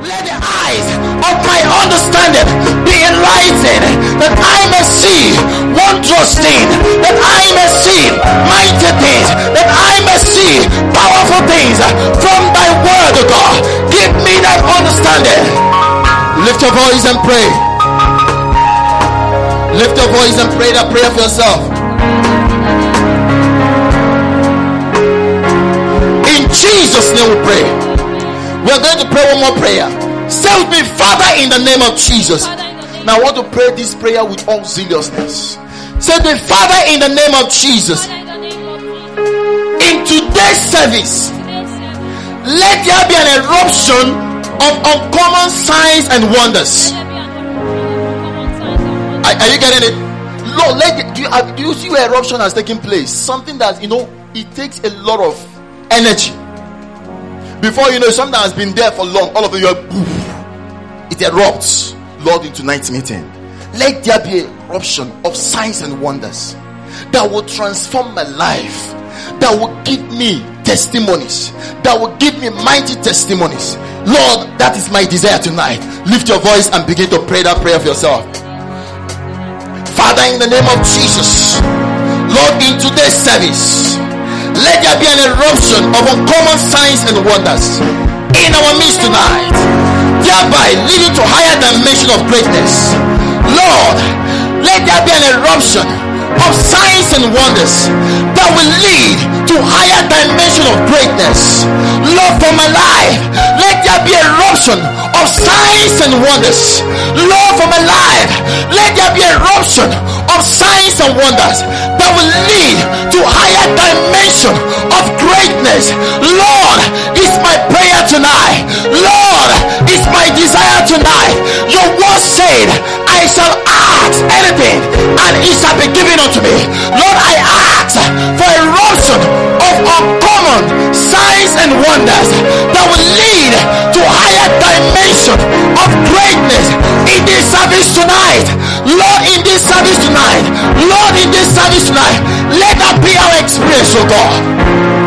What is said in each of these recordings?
Let the eyes of my understanding be enlightened, that I may see wondrous things, that I may see mighty things, that I may see powerful things from thy word, O God. Give me that understanding. Lift your voice and pray. Lift your voice and pray that prayer for yourself. In Jesus' name we pray. We are going to pray one more prayer. Say with me, Father, in the name of Jesus. Now I want to pray this prayer with all seriousness. Say with me, Father, in the name of Jesus. In today's service, let there be an eruption of uncommon signs and wonders. Are you getting it? Lord, do you see where eruption has taken place? Something that, it takes a lot of energy. Before you know, something that has been there for long, all of you, it erupts. Lord, in tonight's meeting, let there be an eruption of signs and wonders that will transform my life, that will give me testimonies, that will give me mighty testimonies. Lord, that is my desire tonight. Lift your voice and begin to pray that prayer for yourself. Father, in the name of Jesus, Lord, in today's service, let there be an eruption of uncommon signs and wonders in our midst tonight, thereby leading to higher dimension of greatness. Lord, let there be an eruption of signs and wonders that will lead to higher dimension of greatness. Lord, for my life, let there be eruption of signs and wonders. Lord, for my life, let there be eruption of signs and wonders that will lead to higher dimension of greatness. Lord, it's my prayer tonight. Lord, it's my desire tonight. Your word said, I shall ask anything and it shall be given unto me. Lord, I ask for eruption of uncommon signs and wonders that will lead to higher dimension of greatness in this service tonight. Lord, in this service tonight, Lord, in this service tonight, let that be our experience, oh God.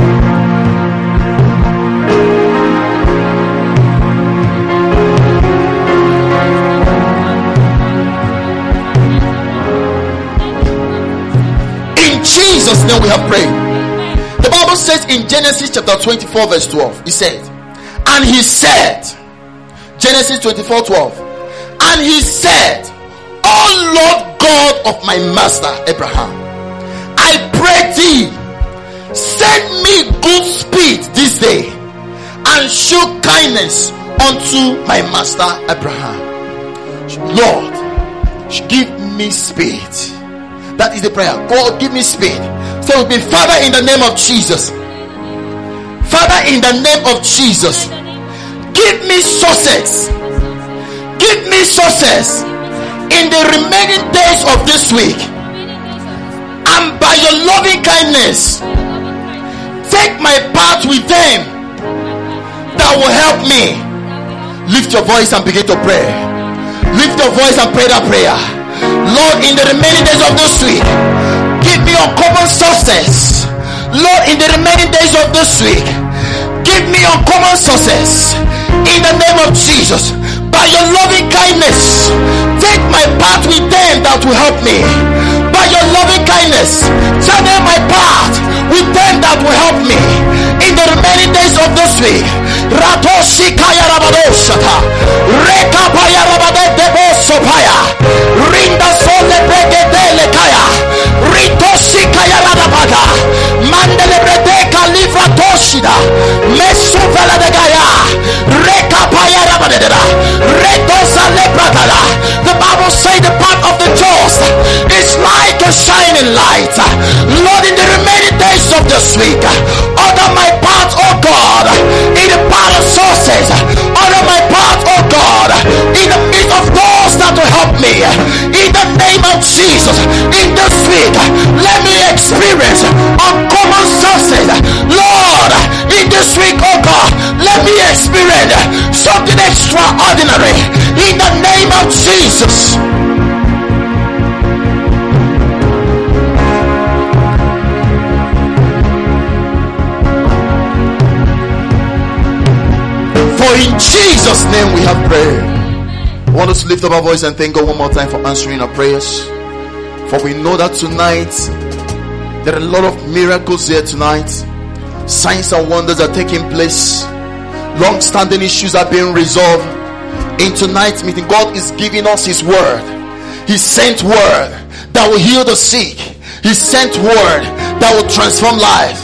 Jesus' name we have prayed. The Bible says in Genesis chapter 24 verse 12, he said, and he said, Genesis 24:12, and he said, O Lord God of my master Abraham, I pray thee, send me good speed this day, and show kindness unto my master Abraham. Lord, give me speed. That is the prayer. God, give me speed. So it will be, Father, in the name of Jesus. Father, in the name of Jesus, give me success. Give me success in the remaining days of this week. And by your loving kindness, take my part with them that will help me. Lift your voice and begin to pray. Lift your voice and pray that prayer. Lord, in the remaining days of this week, give me uncommon success. Lord, in the remaining days of this week, give me uncommon success. In the name of Jesus, by your loving kindness, take my part with them that will help me. By your loving kindness, channel my part with them that will help me. In the remaining days of this week, Ratoshi Kaya Rabadoshata, Reka Paya Rabade Sopaya, Rinda Sole Bregedele Kaya, Ritoshi Kaya Radabada, Mandele Bredeka Livra Toshida, Mesuvela de Gaya, Reka Paya Rabadera, Retosa Lepratala. The Bible says the path of the just is like a shining light. Lord, in the remaining days of this week, order my path, oh God, in the path of sources, order my path, oh God, in the midst of those that will help me. In the name of Jesus, in this week, let me experience uncommon sources. Lord, in this week, oh God, let me experience something extraordinary. In the name of Jesus. For in Jesus' name we have prayed. I want us to lift up our voice and thank God one more time for answering our prayers. For we know that tonight there are a lot of miracles here tonight. Signs and wonders are taking place. Long-standing issues are being resolved. In tonight's meeting, God is giving us His word. He sent word that will heal the sick. He sent word that will transform life.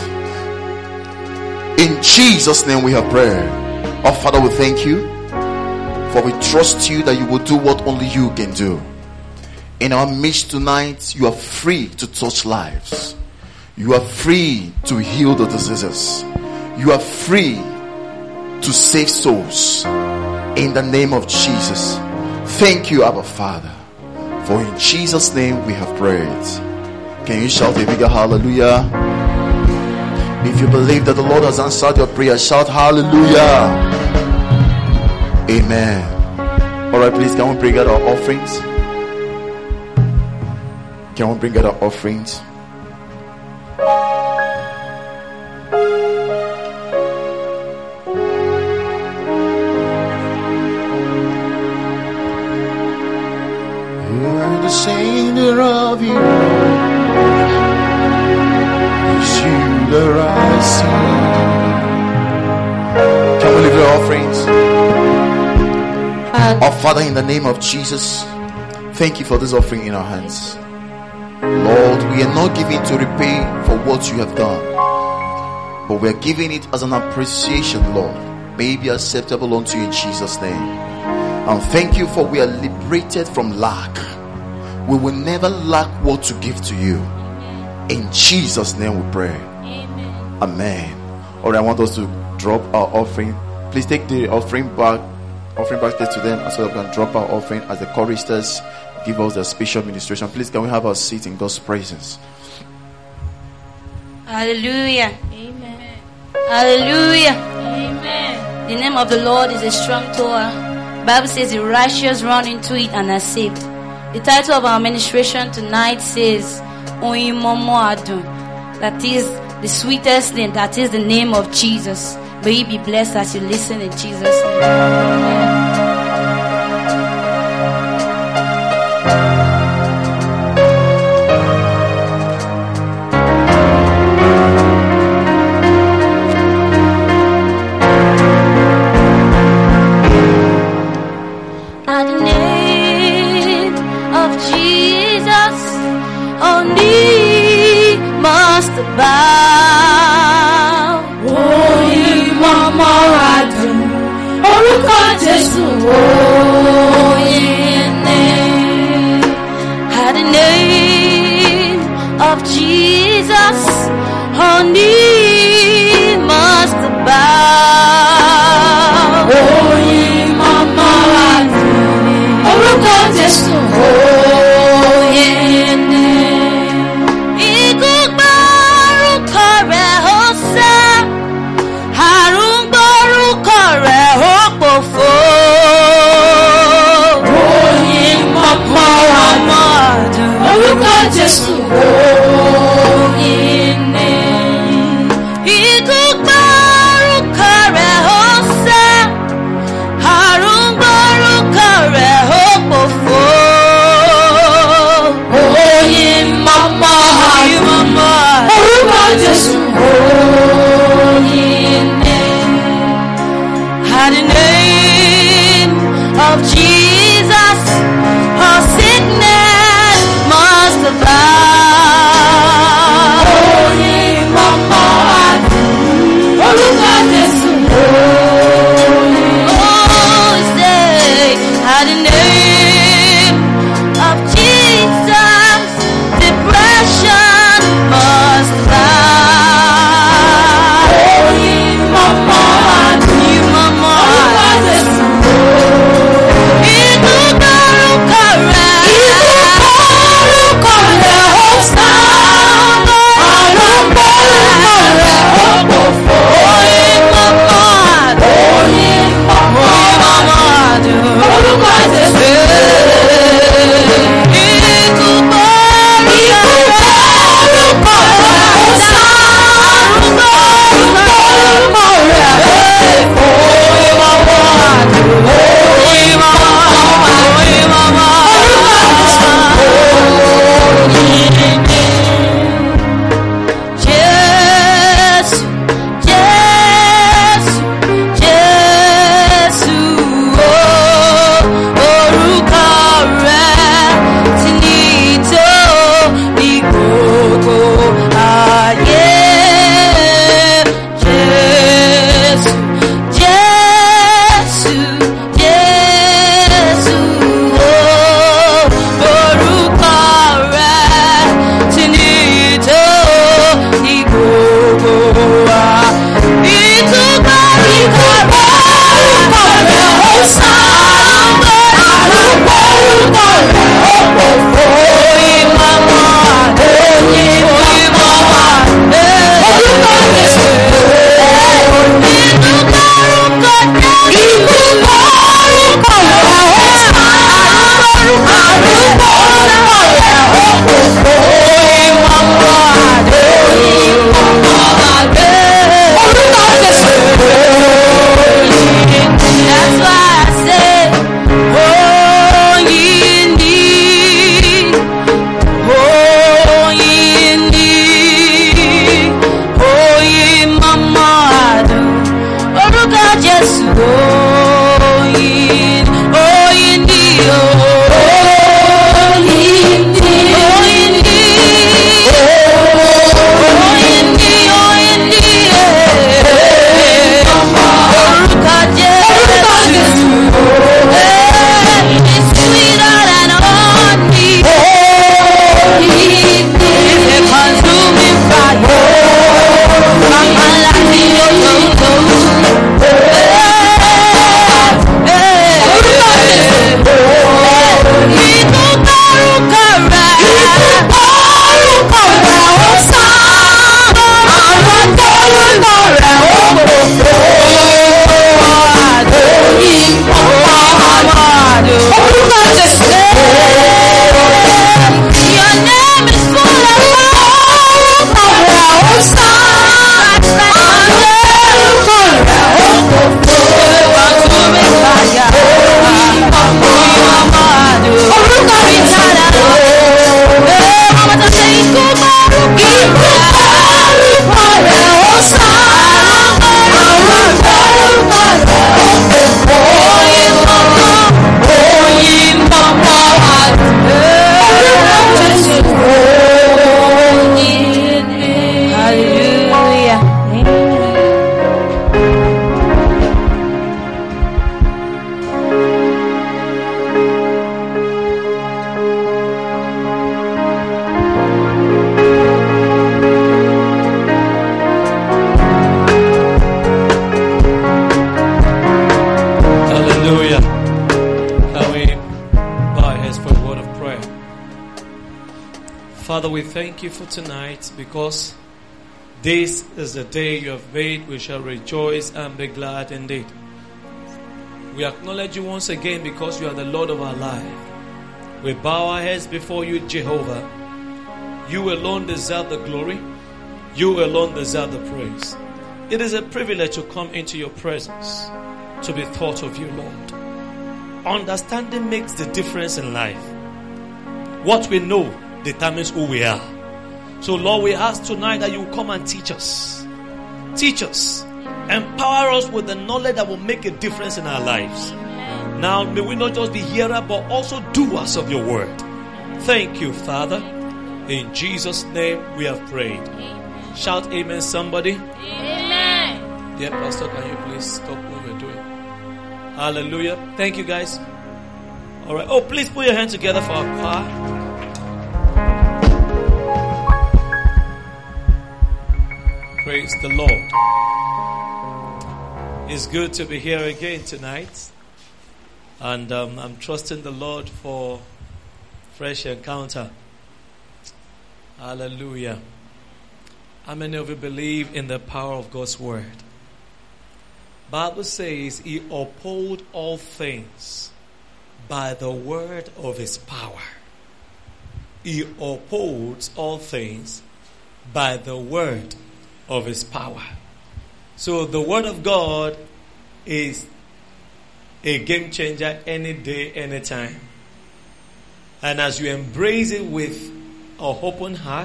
In Jesus' name we have prayed. Our Father, we thank you, for we trust you that you will do what only you can do. In our midst tonight, you are free to touch lives. You are free to heal the diseases. You are free to save souls. In the name of Jesus. Thank you, Abba Father. For in Jesus' name we have prayed. Can you shout a bigger hallelujah? If you believe that the Lord has answered your prayer, shout hallelujah. Amen. Alright, please, can we bring out our offerings? Can we bring out our offerings? You are the Savior of your world. It's you that I see. Can we lift our offerings? Our Father, in the name of Jesus, thank you for this offering in our hands. Lord, we are not giving to repay for what you have done, but we are giving it as an appreciation, Lord. May it be acceptable unto you in Jesus' name. And thank you for we are liberated from lack. We will never lack what to give to you. In Jesus' name we pray. Amen. Amen. Alright, I want us to drop our offering. Please take the offering basket to them, so that we can drop our offering as the choristers give us the special ministration. Please, can we have our seat in God's presence? Hallelujah. Amen. Hallelujah. Amen. The name of the Lord is a strong tower. Bible says the righteous run into it and are saved. The title of our ministration tonight says Oyimomo Adun. That is the sweetest name. That is the name of Jesus. May you be blessed as you listen in Jesus' name. Amen. Bow. Oyimomo Adun, orúkọ Jésù. At the name of Jesus, all knee must bow. Oyimomo Adun, orúkọ Jésù. Jésù Father, we thank you for tonight because this is the day you have made. We shall rejoice and be glad indeed. We acknowledge you once again because you are the Lord of our life. We bow our heads before you, Jehovah. You alone deserve the glory. You alone deserve the praise. It is a privilege to come into your presence, to be thought of you, Lord. Understanding makes the difference in life. What we know determines who we are. So Lord, we ask tonight that you will come and teach us. Teach us. Empower us with the knowledge that will make a difference in our lives. Now, may we not just be hearers, but also doers of your word. Thank you, Father. In Jesus' name we have prayed. Shout amen, somebody. Amen. Yeah, Pastor, can you please stop what we're doing? Hallelujah. Thank you, guys. All right. Oh, please put your hands together for our choir. Praise the Lord. It's good to be here again tonight. And I'm trusting the Lord for fresh encounter. Hallelujah. How many of you believe in the power of God's word? Bible says he uphold all things by the word of his power. He upholds all things by the word of his power. So the word of God is a game changer any day, anytime. And as you embrace it with an open heart,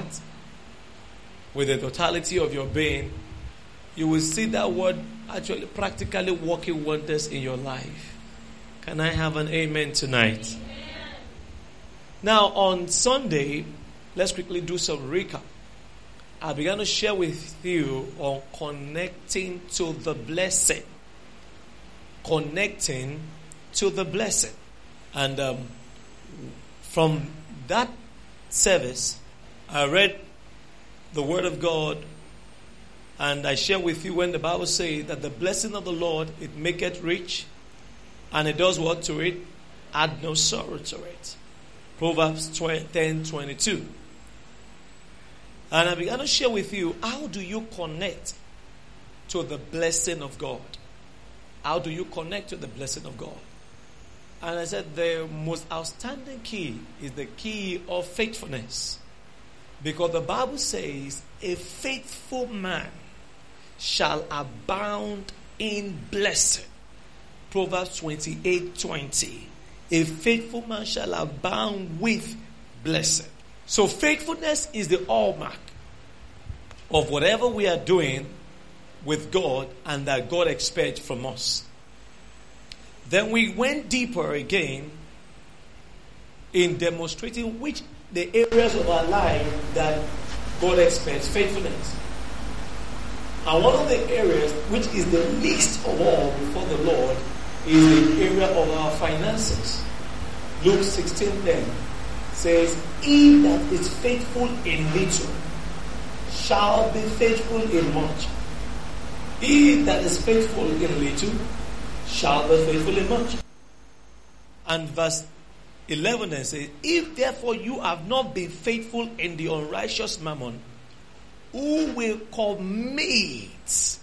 with the totality of your being, you will see that word actually practically working wonders in your life. Can I have an amen tonight? Amen. Now on Sunday, let's quickly do some recap. I began to share with you on connecting to the blessing. Connecting to the blessing. And from that service, I read the word of God, and I share with you when the Bible says that the blessing of the Lord, it maketh rich, and it does what to it? Add no sorrow to it. Proverbs 10:22. And I began to share with you, how do you connect to the blessing of God? How do you connect to the blessing of God? And I said the most outstanding key is the key of faithfulness. Because the Bible says, a faithful man shall abound in blessing. Proverbs 28:20. A faithful man shall abound with blessing. So faithfulness is the hallmark of whatever we are doing with God and that God expects from us. Then we went deeper again in demonstrating which the areas of our life that God expects faithfulness. And one of the areas which is the least of all before the Lord is the area of our finances. Luke 16:10 says, he that is faithful in little shall be faithful in much. He that is faithful in little shall be faithful in much. And verse 11 then says, if therefore you have not been faithful in the unrighteous mammon, who will commit,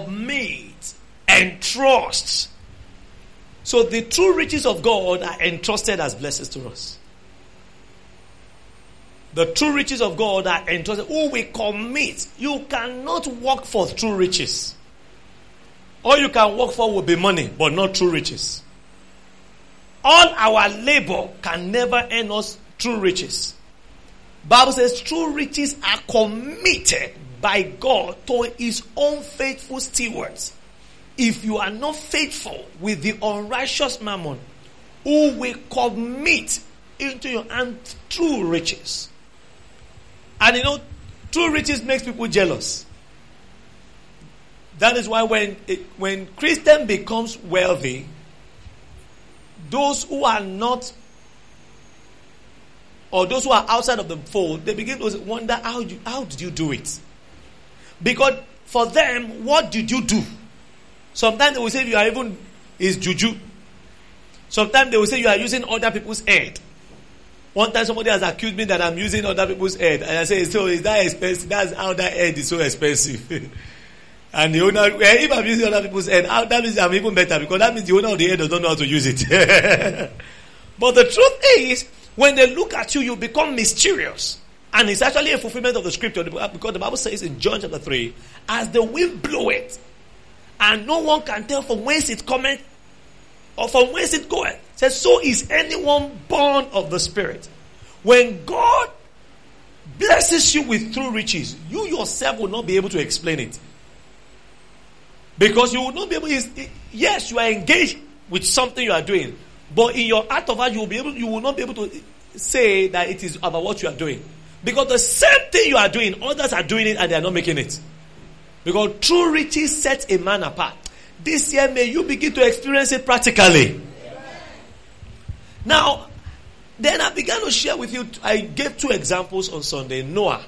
entrust. So the true riches of God are entrusted as blessings to us. The true riches of God are entrusted. Who will commit? You cannot work for true riches. All you can work for will be money, but not true riches. All our labor can never earn us true riches. Bible says true riches are committed by God to his own faithful stewards. If you are not faithful with the unrighteous mammon, who will commit into your hand true riches? And you know, true riches makes people jealous. That is why when Christian becomes wealthy, those who are not, or those who are outside of the fold, they begin to wonder, how did you do it? Because for them, what did you do? Sometimes they will say you are is juju. Sometimes they will say you are using other people's head. One time somebody has accused me that I'm using other people's head. And I say, so is that expensive? That's how that head is so expensive. And the owner, if I'm using other people's head, that means I'm even better, because that means the owner of the head does not know how to use it. But the truth is, when they look at you, you become mysterious. And it's actually a fulfillment of the scripture, because the Bible says in John chapter 3, as the wind bloweth, and no one can tell from whence it cometh or from whence it goeth. It says, so is anyone born of the Spirit. When God blesses you with true riches, you yourself will not be able to explain it. Because you will not be able to, yes, you are engaged with something you are doing, but in your heart of heart, you will not be able to say that it is about what you are doing. Because the same thing you are doing, others are doing it and they are not making it. Because true riches sets a man apart. This year, may you begin to experience it practically. Now, then I began to share with you, I gave 2 examples on Sunday. Noah,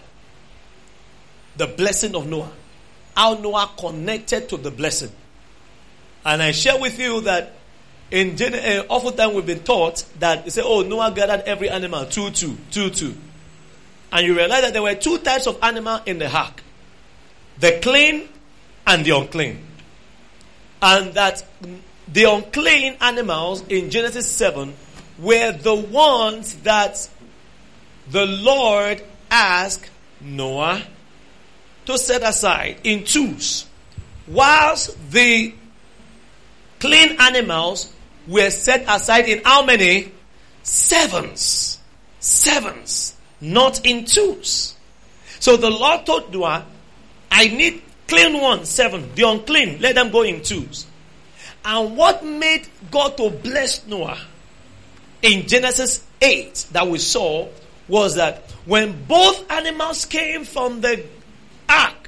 the blessing of Noah. How Noah connected to the blessing. And I share with you that oftentimes we've been taught that they say, oh, Noah gathered every animal, 2. And you realize that there were 2 types of animal in the ark. The clean and the unclean. And that the unclean animals in Genesis 7 were the ones that the Lord asked Noah to set aside in 2s. Whilst the clean animals were set aside in how many? 7s. 7s. Not in 2s. So the Lord told Noah, I need clean ones, 7. The unclean, let them go in 2s. And what made God to bless Noah in Genesis 8 that we saw was that when both animals came from the ark,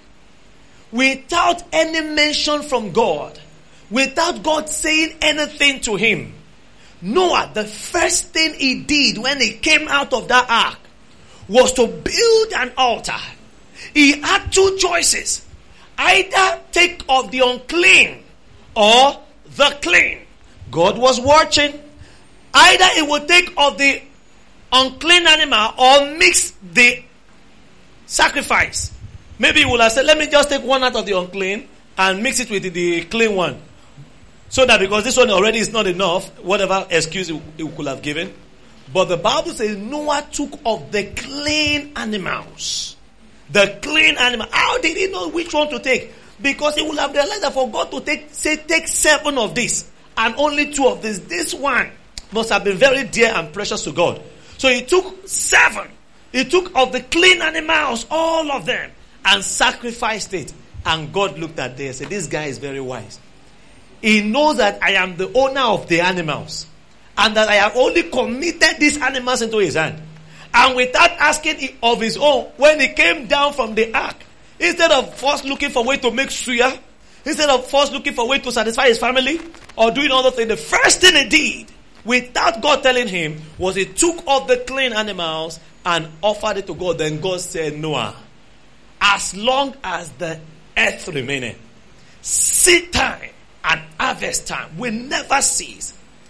without any mention from God, without God saying anything to him, Noah, the first thing he did when he came out of that ark was to build an altar. He had 2 choices. Either take of the unclean or the clean. God was watching. Either he would take of the unclean animal or mix the sacrifice. Maybe he would have said, let me just take one out of the unclean and mix it with the clean one. So that because this one already is not enough, whatever excuse he could have given. But the Bible says Noah took of the clean animals. The clean animal. How did he know which one to take? Because he would have realized that for God to take 7 of this and only 2 of this. This one must have been very dear and precious to God. So he took 7. He took of the clean animals, all of them, and sacrificed it. And God looked at them and said, this guy is very wise. He knows that I am the owner of the animals. And that I have only committed these animals into his hand. And without asking of his own, when he came down from the ark, instead of first looking for a way to make suya, instead of first looking for a way to satisfy his family, or doing other things, the first thing he did, without God telling him, was he took of the clean animals and offered it to God. Then God said, Noah, as long as the earth remaineth, seed time and harvest time will never cease.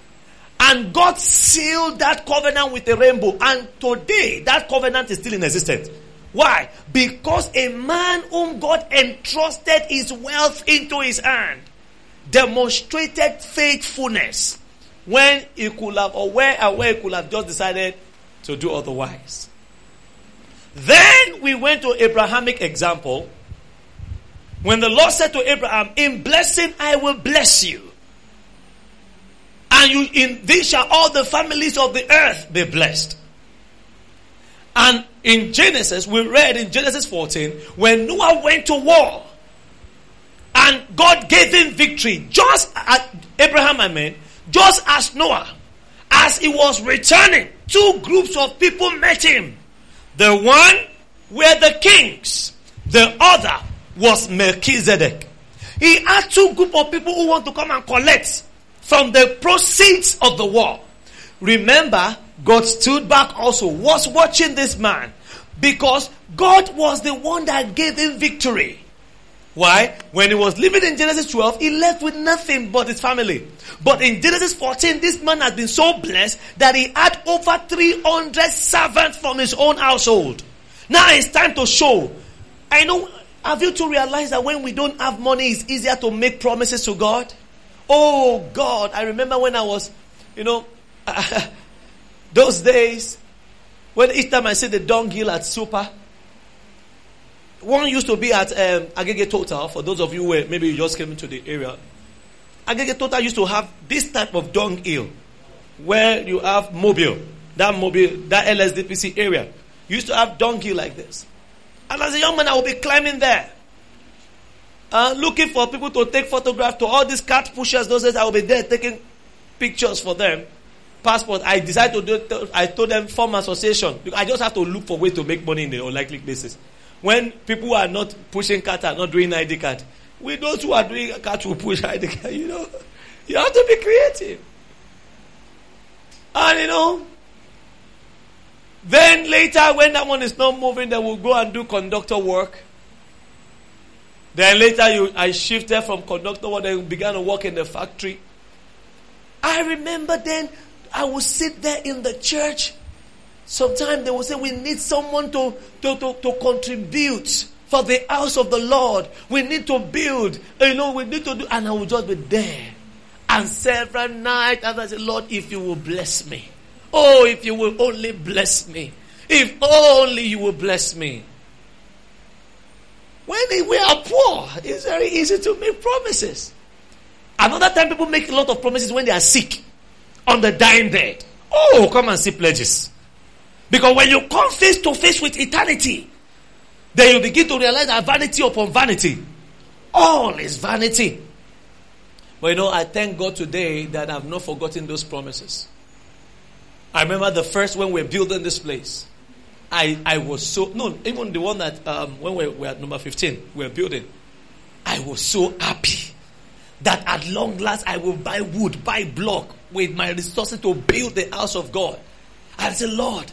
And God sealed that covenant with a rainbow. And today, that covenant is still in existence. Why? Because a man whom God entrusted his wealth into his hand demonstrated faithfulness when he could have, or where he could have just decided to do otherwise. Then we went to Abrahamic example. When the Lord said to Abraham, in blessing I will bless you. And in these shall all the families of the earth be blessed. And in Genesis, we read in Genesis 14, when Noah went to war, and God gave him victory, just as Noah, as he was returning, 2 groups of people met him. The one were the kings, the other was Melchizedek. He had 2 groups of people who want to come and collect from the proceeds of the war. Remember, God stood back also, was watching this man, because God was the one that gave him victory. Why? When he was living in Genesis 12, he left with nothing but his family. But in Genesis 14, this man has been so blessed that he had over 300 servants from his own household. Now it's time to show. I know, have you to realize that when we don't have money, it's easier to make promises to God? Oh God, I remember when I was, those days, when each time I see the dung hill at Super, one used to be at Agege Total. For those of you who maybe you just came into the area, Agege Total used to have this type of dung hill where you have Mobile, that LSDPC area. You used to have dung hill like this. And as a young man, I would be climbing there, looking for people to take photographs to all these cart pushers. Those days I would be there taking pictures for them. Passport. I decided to do. I told them form association. I just have to look for ways to make money in the unlikely places. When people are not pushing cart, are not doing ID card, we those who are doing cart will push ID card. You have to be creative. And then later when that one is not moving, they will go and do conductor work. Then later I shifted from conductor work, then began to work in the factory. I remember then I would sit there in the church. Sometimes they will say, we need someone to contribute for the house of the Lord. We need to build. We need to do. And I will just be there. And several nights, as I say, Lord, if you will bless me. Oh, if you will only bless me. If only you will bless me. When we are poor, it's very easy to make promises. Another time people make a lot of promises when they are sick. On the dying bed. Oh, come and see pledges. Because when you come face to face with eternity, then you begin to realize that vanity upon vanity. All is vanity. But I thank God today that I've not forgotten those promises. I remember the first when we were building this place. I was so, even the one that, when we were at number 15, we were building. I was so happy that at long last I will buy wood, buy block with my resources to build the house of God. And I said, Lord,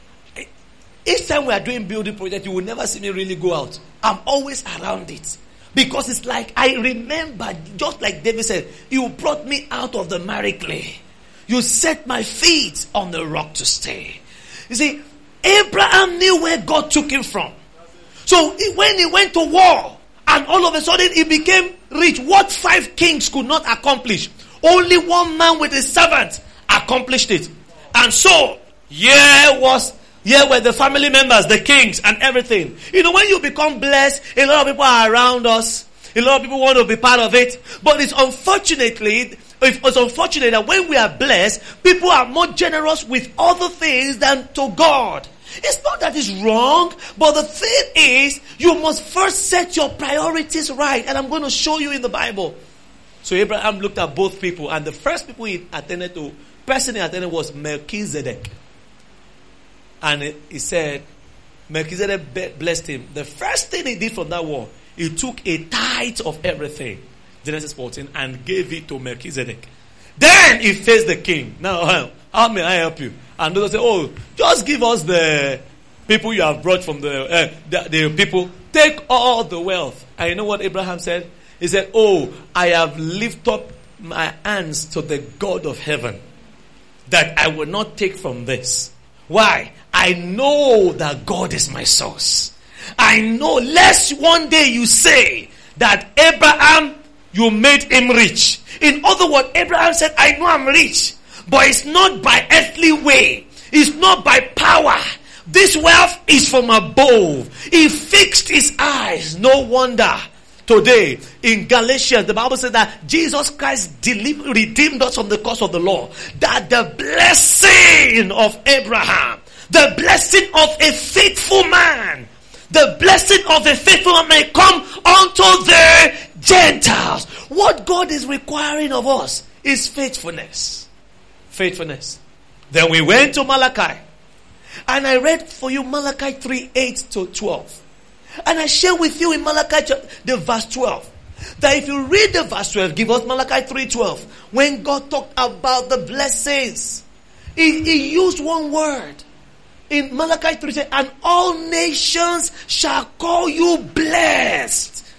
each time we are doing building project, you will never see me really go out. I'm always around it. Because it's like, I remember, just like David said, you brought me out of the miry clay. You set my feet on the rock to stay. You see, Abraham knew where God took him from. So when he went to war, and all of a sudden he became rich, what 5 kings could not accomplish, only one man with his servant accomplished it. And so, here were the family members, the kings and everything. When you become blessed, a lot of people are around us. A lot of people want to be part of it. But it's unfortunate that when we are blessed, people are more generous with other things than to God. It's not that it's wrong, but the thing is, you must first set your priorities right. And I'm going to show you in the Bible. So Abraham looked at both people, and the first person he attended was Melchizedek. And he said, Melchizedek blessed him. The first thing he did from that war, he took a tithe of everything, Genesis 14, and gave it to Melchizedek. Then he faced the king. Now, how may I help you? And those say, oh, just give us the people you have brought from the people. Take all the wealth. And you know what Abraham said? He said, oh, I have lifted up my hands to the God of heaven, that I will not take from this. Why? I know that God is my source. I know, lest one day you say that Abraham, you made him rich. In other words, Abraham said, I know I'm rich, but it's not by earthly way. It's not by power. This wealth is from above. He fixed his eyes. No wonder today in Galatians, the Bible said that Jesus Christ redeemed us from the curse of the law. That the blessing of Abraham, the blessing of a faithful man, the blessing of a faithful man may come unto the Gentiles. What God is requiring of us is faithfulness. Faithfulness. Then we went to Malachi. And I read for you Malachi 3:8-12. And I share with you in Malachi the verse 12. That if you read the verse 12, give us Malachi 3:12. When God talked about the blessings, he used one word. In Malachi 3, and all nations shall call you blessed.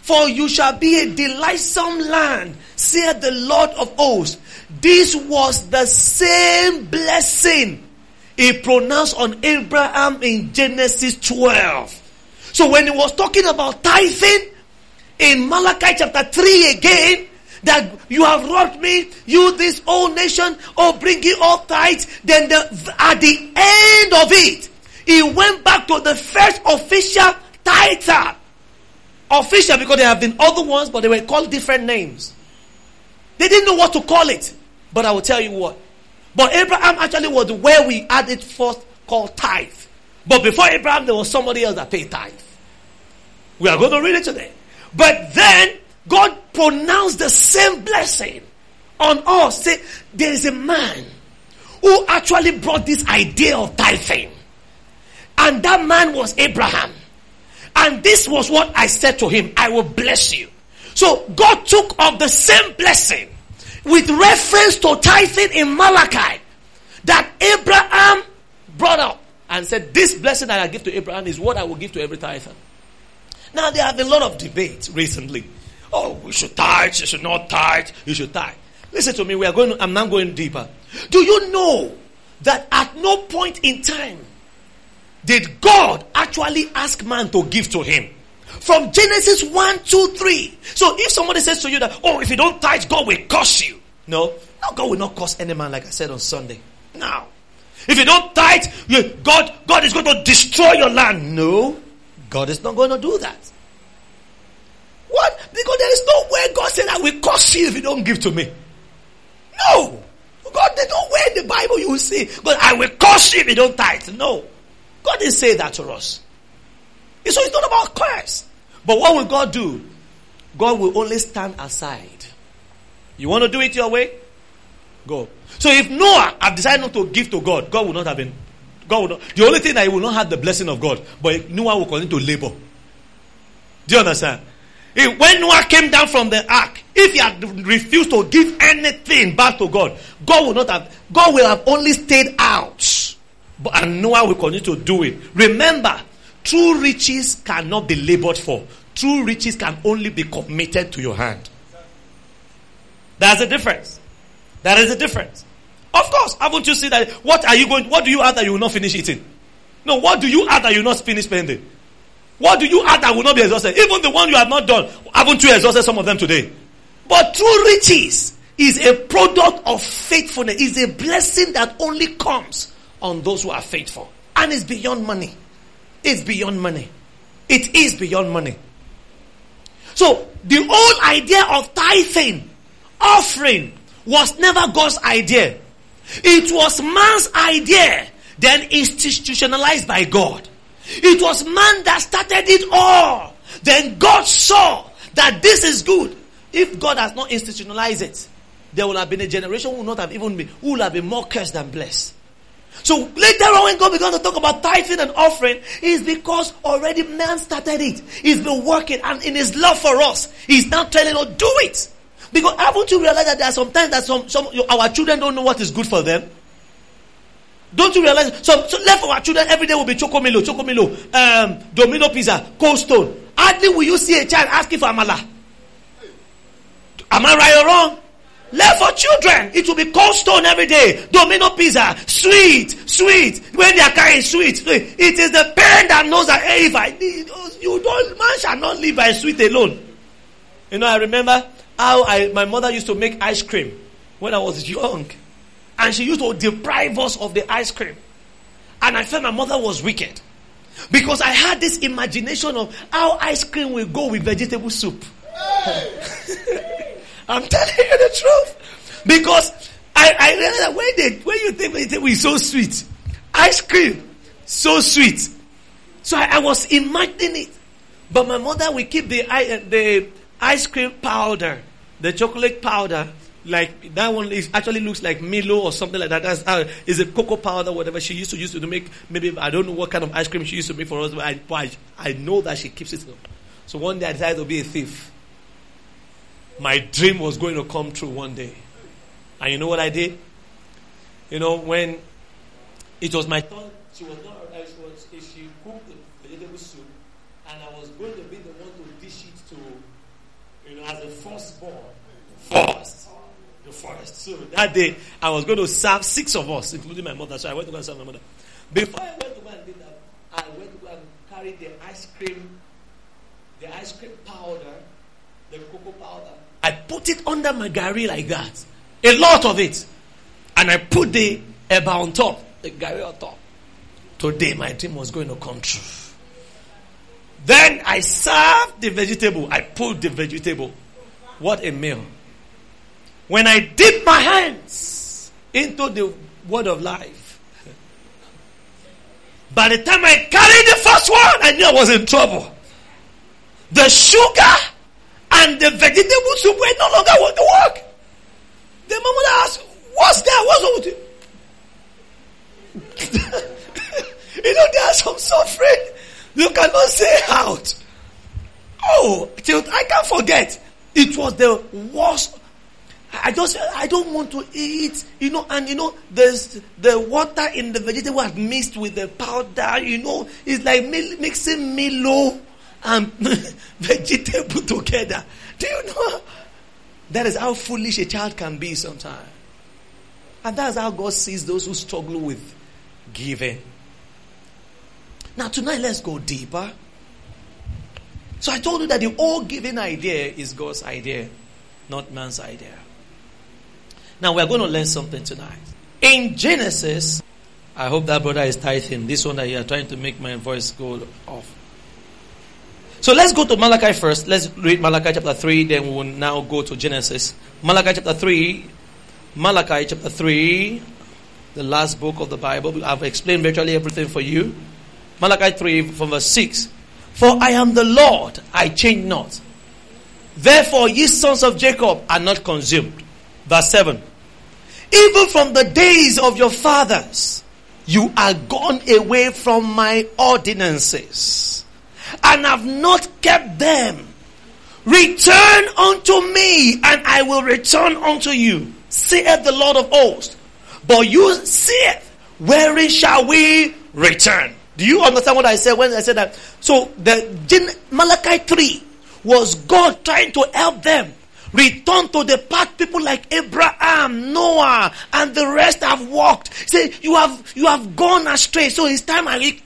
For you shall be a delightsome land, saith the Lord of hosts. This was the same blessing he pronounced on Abraham in Genesis 12. So when he was talking about tithing in Malachi chapter 3 again, that you have wrought me, you this whole nation, bring ye all tithes. Then at the end of it, he went back to the first official tither. Official because there have been other ones, but they were called different names. They didn't know what to call it. But I will tell you what. But Abraham actually was where we had it first called tithe. But before Abraham, there was somebody else that paid tithe. We are going to read it today. But then, God pronounced the same blessing on us. Say, there is a man who actually brought this idea of tithing. And that man was Abraham. And this was what I said to him. I will bless you. So God took up the same blessing with reference to tithing in Malachi that Abraham brought up and said, this blessing that I give to Abraham is what I will give to every tither. Now there have been a lot of debates recently. Oh, we should tithe, you should not tithe, you should tithe. Listen to me, I'm now going deeper. Do you know that at no point in time did God actually ask man to give to him? From Genesis 1, 2, 3. So if somebody says to you that, if you don't tithe, God will curse you. No, God will not curse any man, like I said on Sunday. No. If you don't tithe, God is going to destroy your land. No, God is not going to do that. What? Because there is no way God said, I will curse you if you don't give to me. No. God, there's no way in the Bible you will see, but I will curse you if you don't tithe. No. God didn't say that to us. So it's not about curse. But what will God do? God will only stand aside. You want to do it your way? Go. So if Noah had decided not to give to God, God would not have been. The only thing that he will not have the blessing of God, but Noah will continue to labor. Do you understand? When Noah came down from the ark, if he had refused to give anything back to God, God will have only stayed out. And Noah will continue to do it. Remember, true riches cannot be labored for. True riches can only be committed to your hand. There's a difference. There is a difference. Of course, haven't you seen that? What do you add that you will not finish eating? No, what do you add that you will not finish spending? What do you add that will not be exhausted? Even the one you have not done, haven't you exhausted some of them today? But true riches is a product of faithfulness. It's a blessing that only comes on those who are faithful. And it's beyond money. It's beyond money. It is beyond money. So, the whole idea of tithing, offering, was never God's idea. It was man's idea, then institutionalized by God. It was man that started it all. Then God saw that this is good. If God has not institutionalized it, there will have been a generation who will have been more cursed than blessed. So later on when God began to talk about tithing and offering, it's because already man started it. He's been working, and in his love for us, he's now telling us, do it. Because haven't you realized that there are sometimes that our children don't know what is good for them? Don't you realize? So left for our children every day will be Chocomilo, Domino Pizza, Cold Stone. Hardly will you see a child asking for Amala. Am I right or wrong? Left for children, it will be Cold Stone every day. Domino Pizza, sweet. When they are carrying sweet, it is the parent that knows that, hey, man shall not live by sweet alone. You know, I remember how my mother used to make ice cream when I was young. And she used to deprive us of the ice cream. And I felt my mother was wicked. Because I had this imagination of how ice cream will go with vegetable soup. I'm telling you the truth. Because I realized that when you think vegetable is so sweet, ice cream, so sweet. So I was imagining it. But my mother will keep the ice cream powder, the chocolate powder, like that one actually looks like Milo or something like that. That's is a cocoa powder, whatever she used to make. Maybe I don't know what kind of ice cream she used to make for us, but I know that she keeps it. So one day I decided to be a thief. My dream was going to come true one day, and you know what I did? You know, when it was my turn, she cooked the vegetable soup, and I was going to be the one to dish it to firstborn. The first. So that day, I was going to serve 6 of us, including my mother. So I went to go and serve my mother. Before I went to go and do that, I went to go and carry the ice cream powder, the cocoa powder. I put it under my gari like that. A lot of it. And I put the eba on top, the gari on top. Today, my dream was going to come true. Then I served the vegetable. I pulled the vegetable. What a meal. When I dipped my hands into the word of life, by the time I carried the first one, I knew I was in trouble. The sugar and the vegetable soup were no longer going to work. The mama asked, "What's that? What's wrong with you?" There are some suffering you cannot say out. Oh, I can't forget. It was the worst. I don't want to eat, and the water in the vegetable was mixed with the powder, it's like mixing Milo and vegetable together. Do you know? That is how foolish a child can be sometimes. And that's how God sees those who struggle with giving. Now tonight, let's go deeper. So I told you that the whole giving idea is God's idea, not man's idea. Now we're going to learn something tonight. In Genesis, I hope that brother is tithing. This one that you are trying to make my voice go off. So let's go to Malachi first. Let's read Malachi chapter 3, then we will now go to Genesis. Malachi chapter 3, the last book of the Bible. I've explained virtually everything for you. Malachi 3 from verse 6. For I am the Lord, I change not. Therefore ye sons of Jacob are not consumed. Verse 7. Even from the days of your fathers, you are gone away from my ordinances, and have not kept them. Return unto me, and I will return unto you, saith the Lord of hosts. But you saith, wherein shall we return? Do you understand what I said when I said that? So the Malachi 3 was God trying to help them return to the path people like Abraham, Noah, and the rest have walked. Say, you have gone astray. So it's time I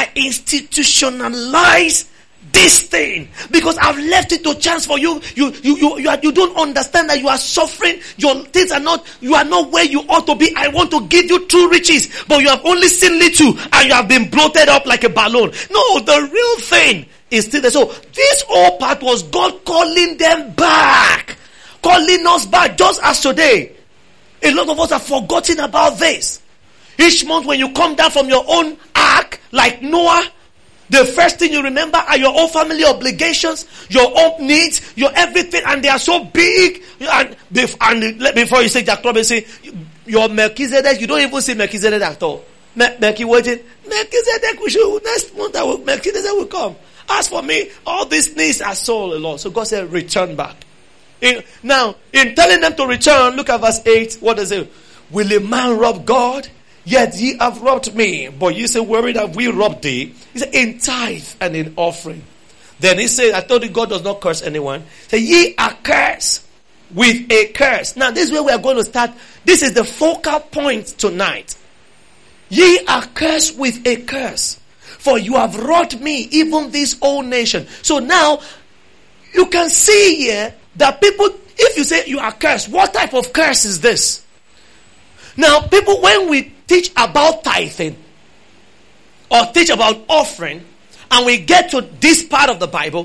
institutionalize this thing, because I've left it to chance for you. You don't understand that you are suffering. Your things are not. You are not where you ought to be. I want to give you true riches, but you have only seen little, and you have been bloated up like a balloon. No, the real thing is still there. So this whole part was God calling them back, calling us back, just as today. A lot of us have forgotten about this. Each month when you come down from your own ark, like Noah, the first thing you remember are your own family obligations, your own needs, your everything, and they are so big. And before you say Jack Robinson, your Melchizedek, you don't even see Melchizedek at all. Melchizedek waiting. Melchizedek, next month Melchizedek will come. As for me, all these needs are so a lot. So God said, return back. Now, in telling them to return, look at verse 8. What does it? Will a man rob God? Yet ye have robbed me. But you say, wherein have we robbed thee? He said, in tithe and in offering. Then he said, I told you God does not curse anyone. He said, ye are cursed with a curse. Now this is where we are going to start. This is the focal point tonight. Ye are cursed with a curse. For you have wrought me, even this whole nation. So now, you can see here that people, if you say you are cursed, what type of curse is this? Now, people, when we teach about tithing or teach about offering, and we get to this part of the Bible,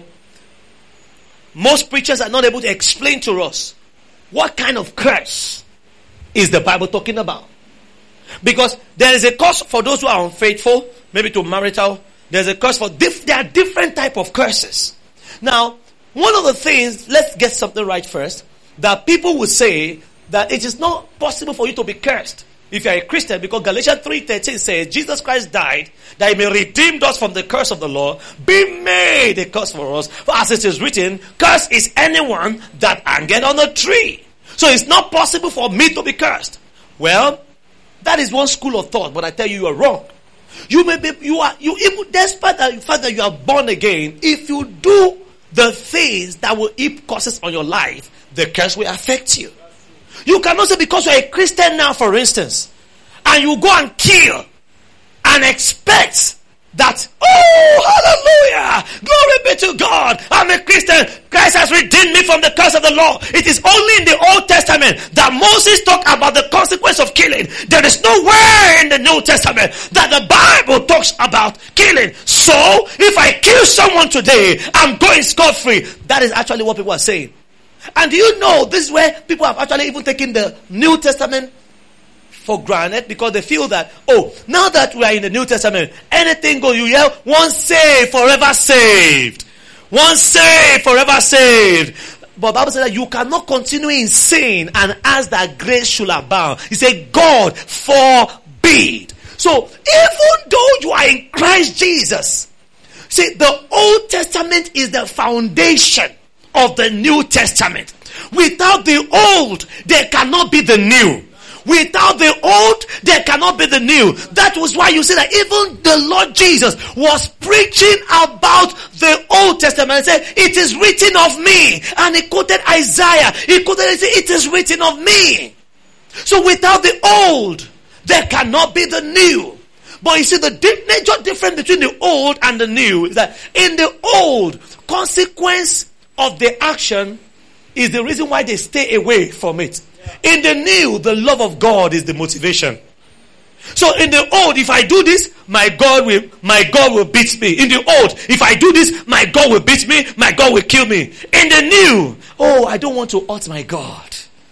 most preachers are not able to explain to us what kind of curse is the Bible talking about. Because there is a curse for those who are unfaithful, maybe to marital. There's a curse for there are different type of curses. Now, one of the things, let's get something right first, that people will say that it is not possible for you to be cursed if you are a Christian, because Galatians 3:13 says Jesus Christ died that he may redeem us from the curse of the law, be made a curse for us. For as it is written, cursed is anyone that hangeth on a tree. So it's not possible for me to be cursed. Well, that is one school of thought, but I tell you, you are wrong. You may be, you even despite the fact that you are born again, if you do the things that will heap curses on your life, the curse will affect you. You cannot say because you're a Christian now, for instance, and you go and kill and expect that, oh, hallelujah, glory be to God, I'm a Christian, Christ has redeemed me from the curse of the law. It is only in the Old Testament that Moses talked about the consequence of killing. There is nowhere in the New Testament that the Bible talks about killing. So, if I kill someone today, I'm going scot-free. That is actually what people are saying. And do you know, this is where people have actually even taken the New Testament for granted, because they feel that, oh, now that we are in the New Testament, anything goes. You hear, once saved, forever saved. Once saved, forever saved. But the Bible says that you cannot continue in sin and ask that grace should abound. He said, God forbid. So, even though you are in Christ Jesus, see, the Old Testament is the foundation of the New Testament. Without the old, there cannot be the new. Without the old, there cannot be the new. That was why you see that even the Lord Jesus was preaching about the Old Testament. He said, it is written of me. And he quoted Isaiah. He quoted, he said, it is written of me. So without the old, there cannot be the new. But you see, the major difference between the old and the new is that in the old, consequence of the action is the reason why they stay away from it. In the new, the love of God is the motivation. So in the old, if I do this, my God will beat me. In the old, if I do this, my God will beat me, my God will kill me. In the new, oh, I don't want to hurt my God.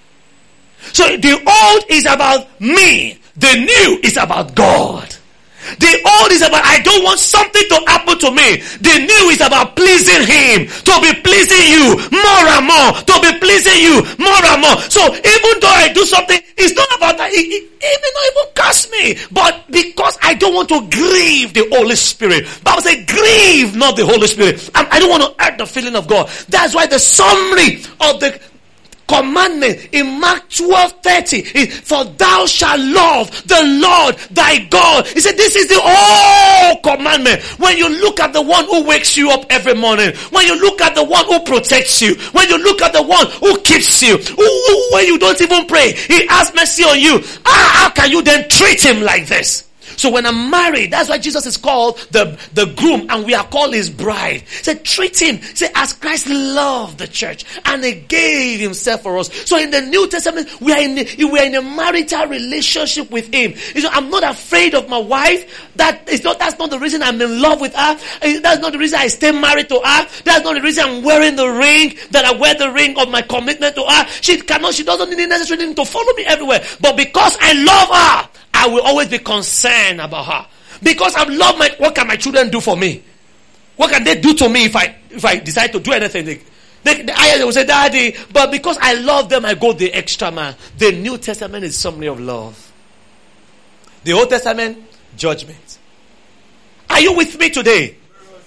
So the old is about me. The new is about God. The old is about, I don't want something to happen to me. The new is about pleasing Him. To be pleasing you more and more. To be pleasing you more and more. So even though I do something, it's not about that. It may not even curse me. But because I don't want to grieve the Holy Spirit. Bible says, grieve not the Holy Spirit. I don't want to hurt the feeling of God. That's why the summary of the commandment in Mark 12:30 is, for thou shalt love the Lord thy God. He said this is the whole commandment. When you look at the one who wakes you up every morning, when you look at the one who protects you, when you look at the one who keeps you, when you don't even pray, he has mercy on you. How can you then treat him like this? So when I'm married, that's why Jesus is called the groom and we are called his bride. Say, treat him. Say, as Christ loved the church and he gave himself for us. So in the New Testament, we are in a marital relationship with him. You know, I'm not afraid of my wife. That's not the reason I'm in love with her. That's not the reason I stay married to her. That's not the reason I'm wearing the ring, that I wear the ring of my commitment to her. She doesn't necessarily need to follow me everywhere. But because I love her, I will always be concerned about her. Because I love what can my children do for me? What can they do to me if I decide to do anything? They will say, Daddy, but because I love them, I go the extra mile. The New Testament is summary of love. The Old Testament, judgment. Are you with me today?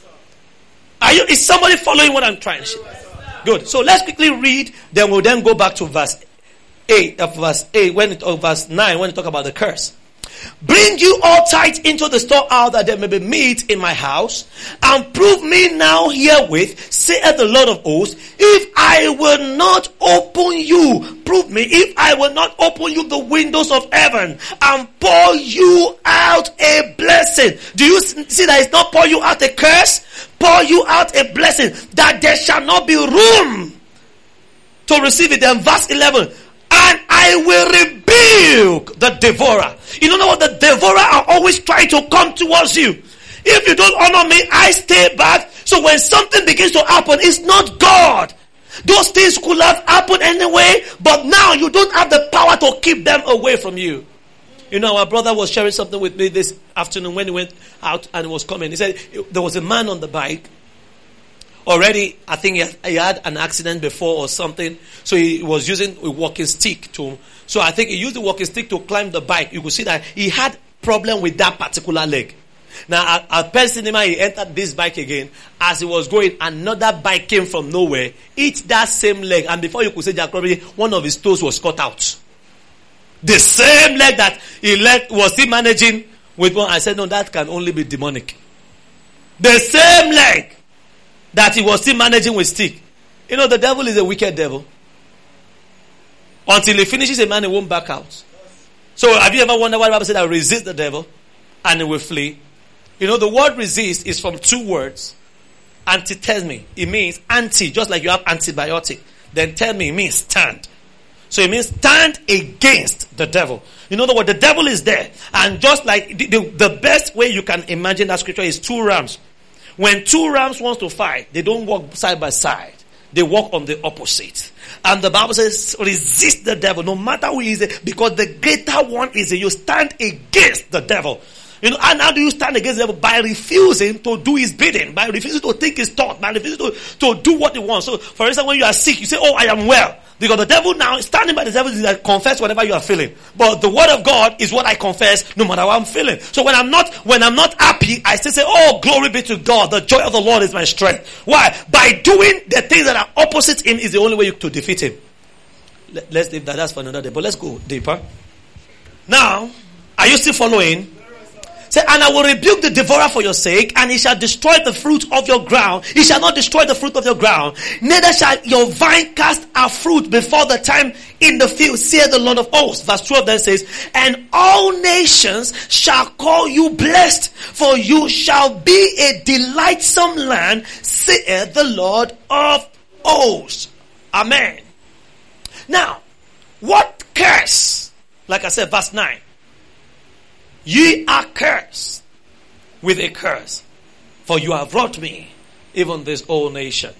Is somebody following what I'm trying to say? Good. So let's quickly read, then we'll then go back to verse 9 when it talk about the curse. Bring you all tithes into the storehouse, that there may be meat in my house, and prove me now herewith, saith the Lord of hosts, if I will not open you, prove me, if I will not open you the windows of heaven and pour you out a blessing. Do you see that it's not pour you out a curse? Pour you out a blessing, that there shall not be room to receive it. Then verse 11, and I will rebuke the devourer. You know what? The devourer are always trying to come towards you. If you don't honor me, I stay back. So when something begins to happen, it's not God. Those things could have happened anyway, but now you don't have the power to keep them away from you. You know, our brother was sharing something with me this afternoon when he went out and he was coming. He said there was a man on the bike. Already, I think he had an accident before or something. So he was using a walking stick so I think he used the walking stick to climb the bike. You could see that he had problem with that particular leg. Now, at Penn Cinema, he entered this bike again. As he was going, another bike came from nowhere, hit that same leg. And before you could say Jack, probably one of his toes was cut out. The same leg that he was still managing with one. I said, no, that can only be demonic. The same leg. that he was still managing with stick. You know, the devil is a wicked devil. Until he finishes a man, he won't back out. So have you ever wondered why the Bible said that resist the devil and he will flee? You know, the word resist is from two words. Antithesme. It means anti, just like you have antibiotic. Then tell me, it means stand. So it means stand against the devil. You know what? The devil is there. And just like the best way you can imagine that scripture is two rams. When two rams want to fight, they don't walk side by side. They walk on the opposite. And the Bible says, resist the devil, no matter who he is, because the greater one is you stand against the devil. You know, and how do you stand against the devil? By refusing to do his bidding, by refusing to think his thought, by refusing to do what he wants. So, for instance, when you are sick, you say, oh, I am well. Because the devil now, standing by the devil is like confess whatever you are feeling. But the word of God is what I confess no matter what I'm feeling. So when I'm not happy, I still say, oh, glory be to God. The joy of the Lord is my strength. Why? By doing the things that are opposite him is the only way to defeat him. Let's leave that. That's for another day. But let's go deeper. Now, are you still following? Say, and I will rebuke the devourer for your sake, and he shall destroy the fruit of your ground. He shall not destroy the fruit of your ground. Neither shall your vine cast her fruit before the time in the field, saith the Lord of hosts. Verse 12 then says, and all nations shall call you blessed, for you shall be a delightsome land, saith the Lord of hosts. Amen. Now, what curse? Like I said, verse 9. Ye are cursed with a curse, for you have wrought me, even this whole nation.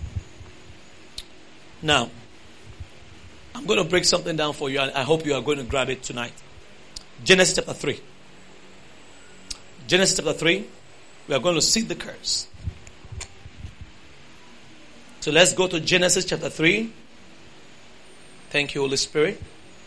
Now, I'm going to break something down for you, and I hope you are going to grab it tonight. Genesis chapter 3. Genesis chapter 3, we are going to see the curse. So let's go to Genesis chapter 3. Thank you, Holy Spirit.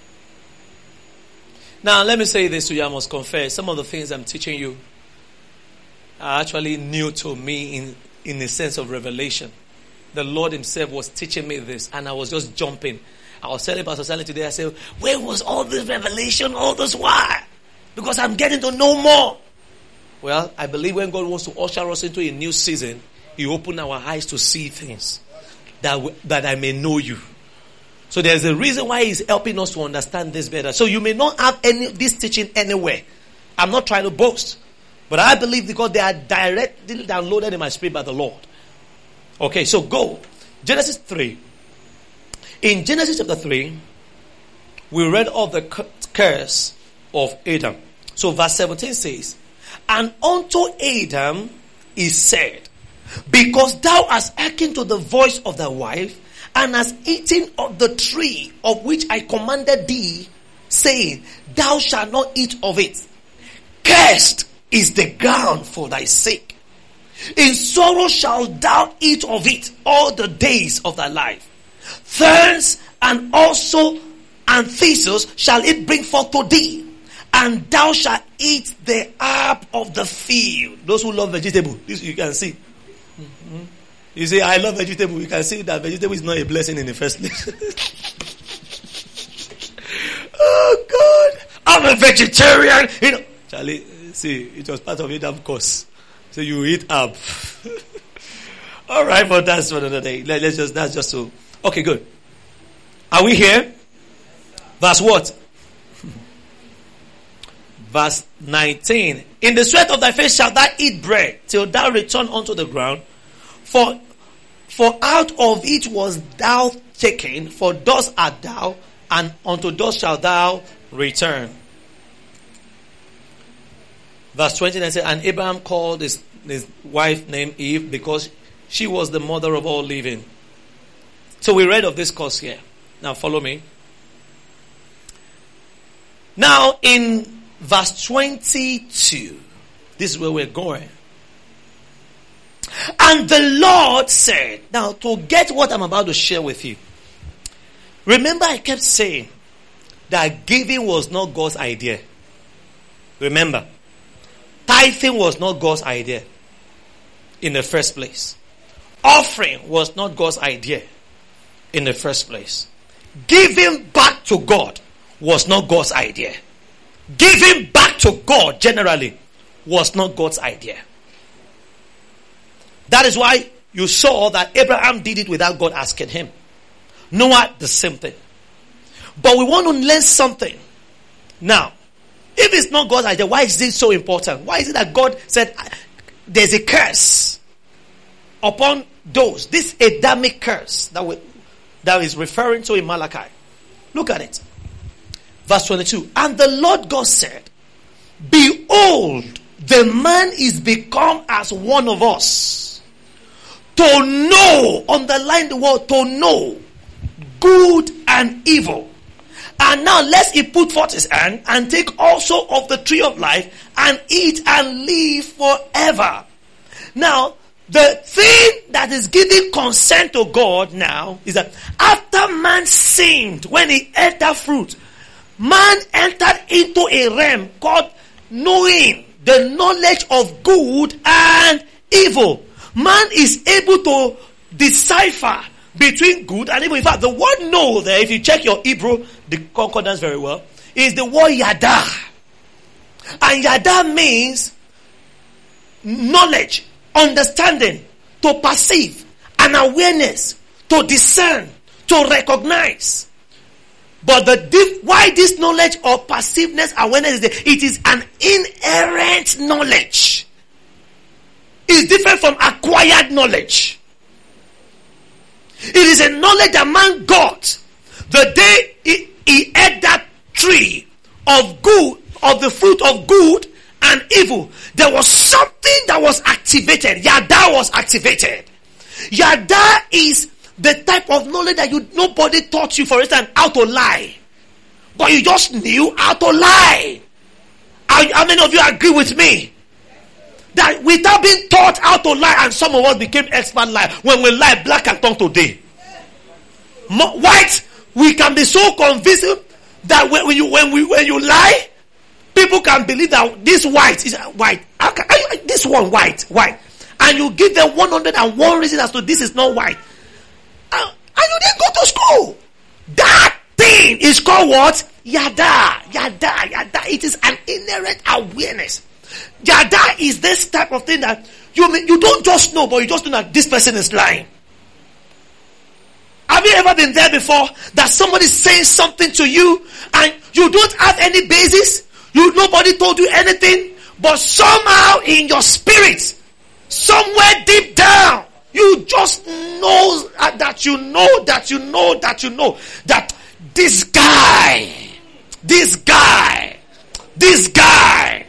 Now, let me say this to you. I must confess, some of the things I'm teaching you are actually new to me in the sense of revelation. The Lord himself was teaching me this, and I was just jumping. I was telling Pastor Stanley today, I said, where was all this revelation all this while? Because I'm getting to know more. Well, I believe when God wants to usher us into a new season, he opened our eyes to see things that I may know you. So there's a reason why he's helping us to understand this better. So you may not have this teaching anywhere. I'm not trying to boast. But I believe because they are directly downloaded in my spirit by the Lord. Okay, so go. Genesis 3. In Genesis chapter 3, we read of the curse of Adam. So verse 17 says, and unto Adam is said, because thou hast hearkened to the voice of thy wife, and hast eaten of the tree of which I commanded thee, saying, thou shalt not eat of it. Cursed is the ground for thy sake. In sorrow shalt thou eat of it all the days of thy life. Thorns and thistles shall it bring forth to thee, and thou shalt eat the herb of the field. Those who love vegetable, this you can see. Mm-hmm. You say, I love vegetable. You can see that vegetable is not a blessing in the first place. Oh God, I'm a vegetarian. You know, Charlie, see, it was part of Adam's course. So you eat up. All right, but that's for another day. That's just so. Okay, good. Are we here? Verse what? Verse 19. In the sweat of thy face shalt thou eat bread till thou return unto the ground. For out of it was thou taken, for dust art thou, and unto dust shalt thou return. Verse 29 says, and Abraham called his wife named Eve, because she was the mother of all living. So we read of this curse here. Now follow me. Now in verse 22, this is where we're going. And the Lord said, now to get what I'm about to share with you, remember I kept saying that giving was not God's idea. Remember, tithing was not God's idea in the first place. Offering was not God's idea in the first place. Giving back to God was not God's idea. Giving back to God generally was not God's idea. That is why you saw that Abraham did it without God asking him. Noah, the same thing. But we want to learn something. Now, if it's not God's idea, why is this so important? Why is it that God said there's a curse upon those? This Adamic curse that is referring to in Malachi. Look at it. Verse 22. And the Lord God said, behold, the man is become as one of us, to know, underline the word, to know good and evil. And now lest he put forth his hand and take also of the tree of life and eat and live forever. Now, the thing that is giving consent to God now is that after man sinned, when he ate that fruit, man entered into a realm called knowing, the knowledge of good and evil. Man is able to decipher between good and evil. In fact, the word know there, if you check your Hebrew, the concordance very well, is the word yada. And yada means knowledge, understanding, to perceive, an awareness, to discern, to recognize. But why this knowledge or perceiveness, awareness is there? It is an inherent knowledge. It's different from acquired knowledge. It is a knowledge that man got the day he ate that tree of good, of the fruit of good and evil. There was something that was activated. Yada was activated. Yada is the type of knowledge that nobody taught you, for instance, how to lie. But you just knew how to lie. How many of you agree with me? That without being taught how to lie, and some of us became expert liars. When we lie, black and tongue today. White, we can be so convincing that when you lie, people can believe that this white is white. This one white. And you give them 101 reasons as to this is not white. And you didn't go to school. That thing is called what? Yada. It is an inherent awareness. Yada is this type of thing that you don't just know, but you just know that this person is lying. Have you ever been there before that somebody is saying something to you and you don't have any basis? Nobody told you anything, but somehow in your spirit, somewhere deep down, you just know that you know that this guy,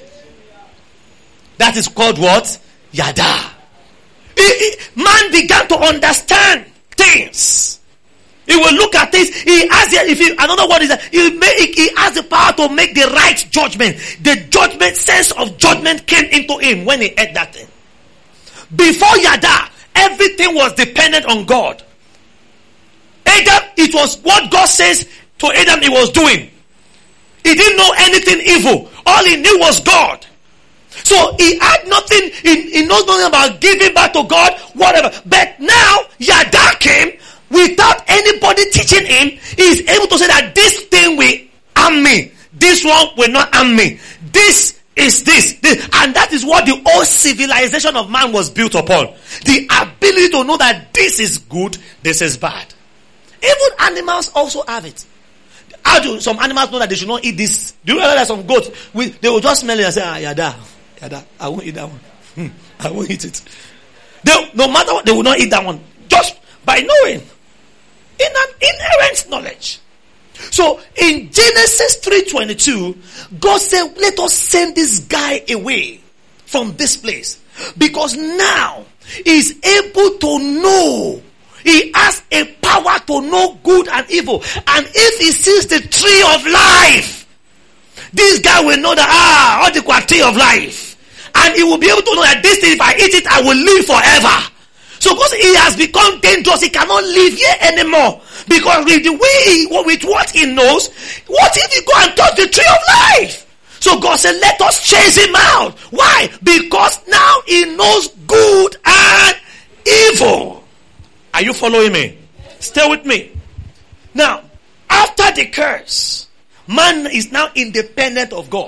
that is called what? Yada. Man began to understand things. He will look at things. Another word is that he has the power to make the right judgment. The sense of judgment came into him when he ate that thing. Before Yada, everything was dependent on God. Adam, it was what God says to Adam he was doing. He didn't know anything evil. All he knew was God. So he had nothing, he knows nothing about giving back to God, whatever. But now, Yada came without anybody teaching him. He's able to say that this thing will harm me. This one will not harm me. This is this. And that is what the whole civilization of man was built upon. The ability to know that this is good, this is bad. Even animals also have it. How do some animals know that they should not eat this? Do you remember that some goats, they will just smell it and say, Yada, I won't eat that one. I won't eat it. No matter what, they will not eat that one. Just by knowing. In an inherent knowledge. So in Genesis 3:22, God said, let us send this guy away from this place. Because now he's able to know. He has a power to know good and evil. And if he sees the tree of life, this guy will know that, what the tree of life. And he will be able to know that this thing, if I eat it, I will live forever. So because he has become dangerous, he cannot live here anymore. Because with the way, with what he knows, what if he go and touch the tree of life? So God said, let us chase him out. Why? Because now he knows good and evil. Are you following me? Stay with me. Now, after the curse, man is now independent of God.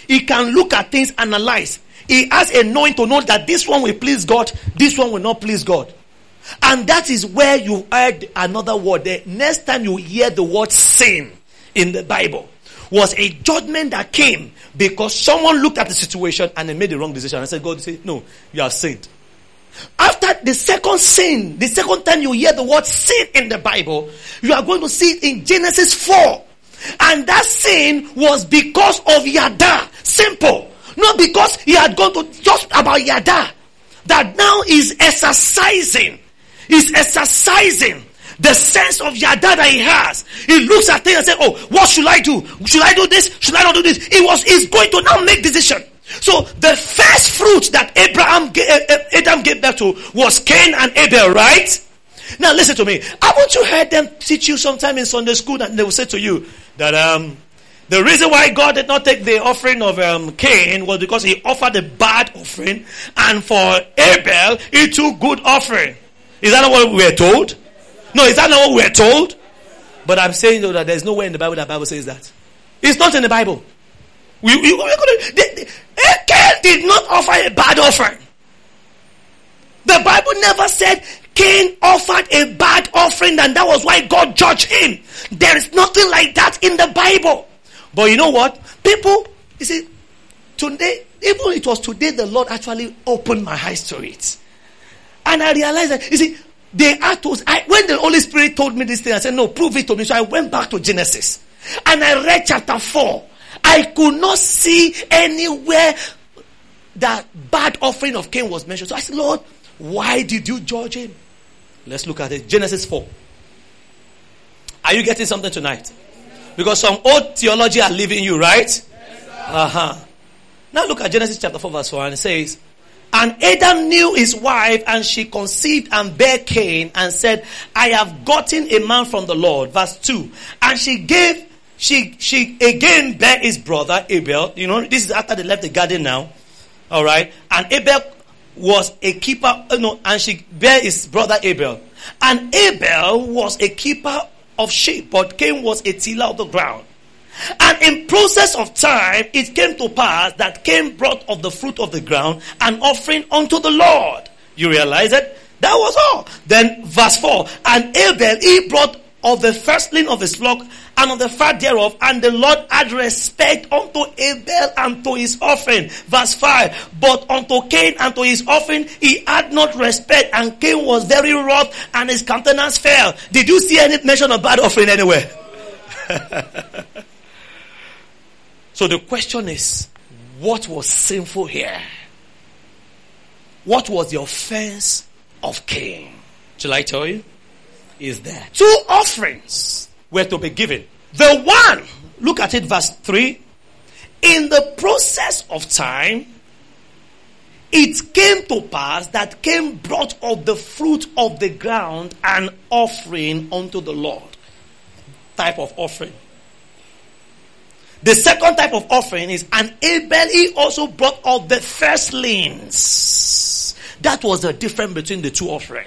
He can look at things, analyze. He has a knowing to know that this one will please God, this one will not please God. And that is where you heard another word. The next time you hear the word sin in the Bible was a judgment that came because someone looked at the situation and they made the wrong decision and said, God said, no, you have sinned. After the second sin, the second time you hear the word sin in the Bible, you are going to see it in Genesis 4. And that sin was because of Yada. Simple. Not because he had gone to just about Yada. That now is exercising. He's exercising the sense of Yada that he has. He looks at things and says, oh, what should I do? Should I do this? Should I not do this? He's going to now make decision. So the first fruit that Adam gave birth to was Cain and Abel, right? Now listen to me. Haven't you heard them teach you sometime in Sunday school and they will say to you that the reason why God did not take the offering of Cain was because he offered a bad offering, and for Abel he took good offering. Is that not what we were told? No, is that not what we were told? But I'm saying though that there's nowhere in the Bible that Bible says that. It's not in the Bible. Cain did not offer a bad offering. The Bible never said Cain offered a bad offering and that was why God judged him. There is nothing like that in the Bible. But you know what? People, you see, today, even it was today the Lord actually opened my eyes to it. And I realized that, you see, they had to, when the Holy Spirit told me this thing, I said, no, prove it to me. So I went back to Genesis. And I read chapter 4. I could not see anywhere that bad offering of Cain was mentioned. So I said, Lord, why did you judge him? Let's look at it. Genesis 4. Are you getting something tonight? Because some old theology are leaving you, right? Now look at Genesis chapter 4 verse 1. And it says, and Adam knew his wife, and she conceived and bare Cain, and said, I have gotten a man from the Lord. Verse 2. And she again bare his brother Abel. You know, this is after they left the garden now. Alright. And Abel was a keeper, and she bare his brother Abel. And Abel was a keeper of sheep, but Cain was a tiller of the ground. And in process of time, it came to pass that Cain brought of the fruit of the ground an offering unto the Lord. You realize it? That was all. Then verse 4. And Abel, he brought of the firstling of his flock and of the fat thereof, and the Lord had respect unto Abel and to his offering. Verse 5. But unto Cain and to his offering he had not respect, and Cain was very wroth, and his countenance fell. Did you see any mention of bad offering anywhere? So the question is, what was sinful here? What was the offense of Cain? Shall I tell you? Is there 2 offerings were to be given. The one, look at it, verse 3. In the process of time, it came to pass that Cain brought of the fruit of the ground an offering unto the Lord. Type of offering. The second type of offering is, and Abel, he also brought of the firstlings. That was the difference between the 2 offerings.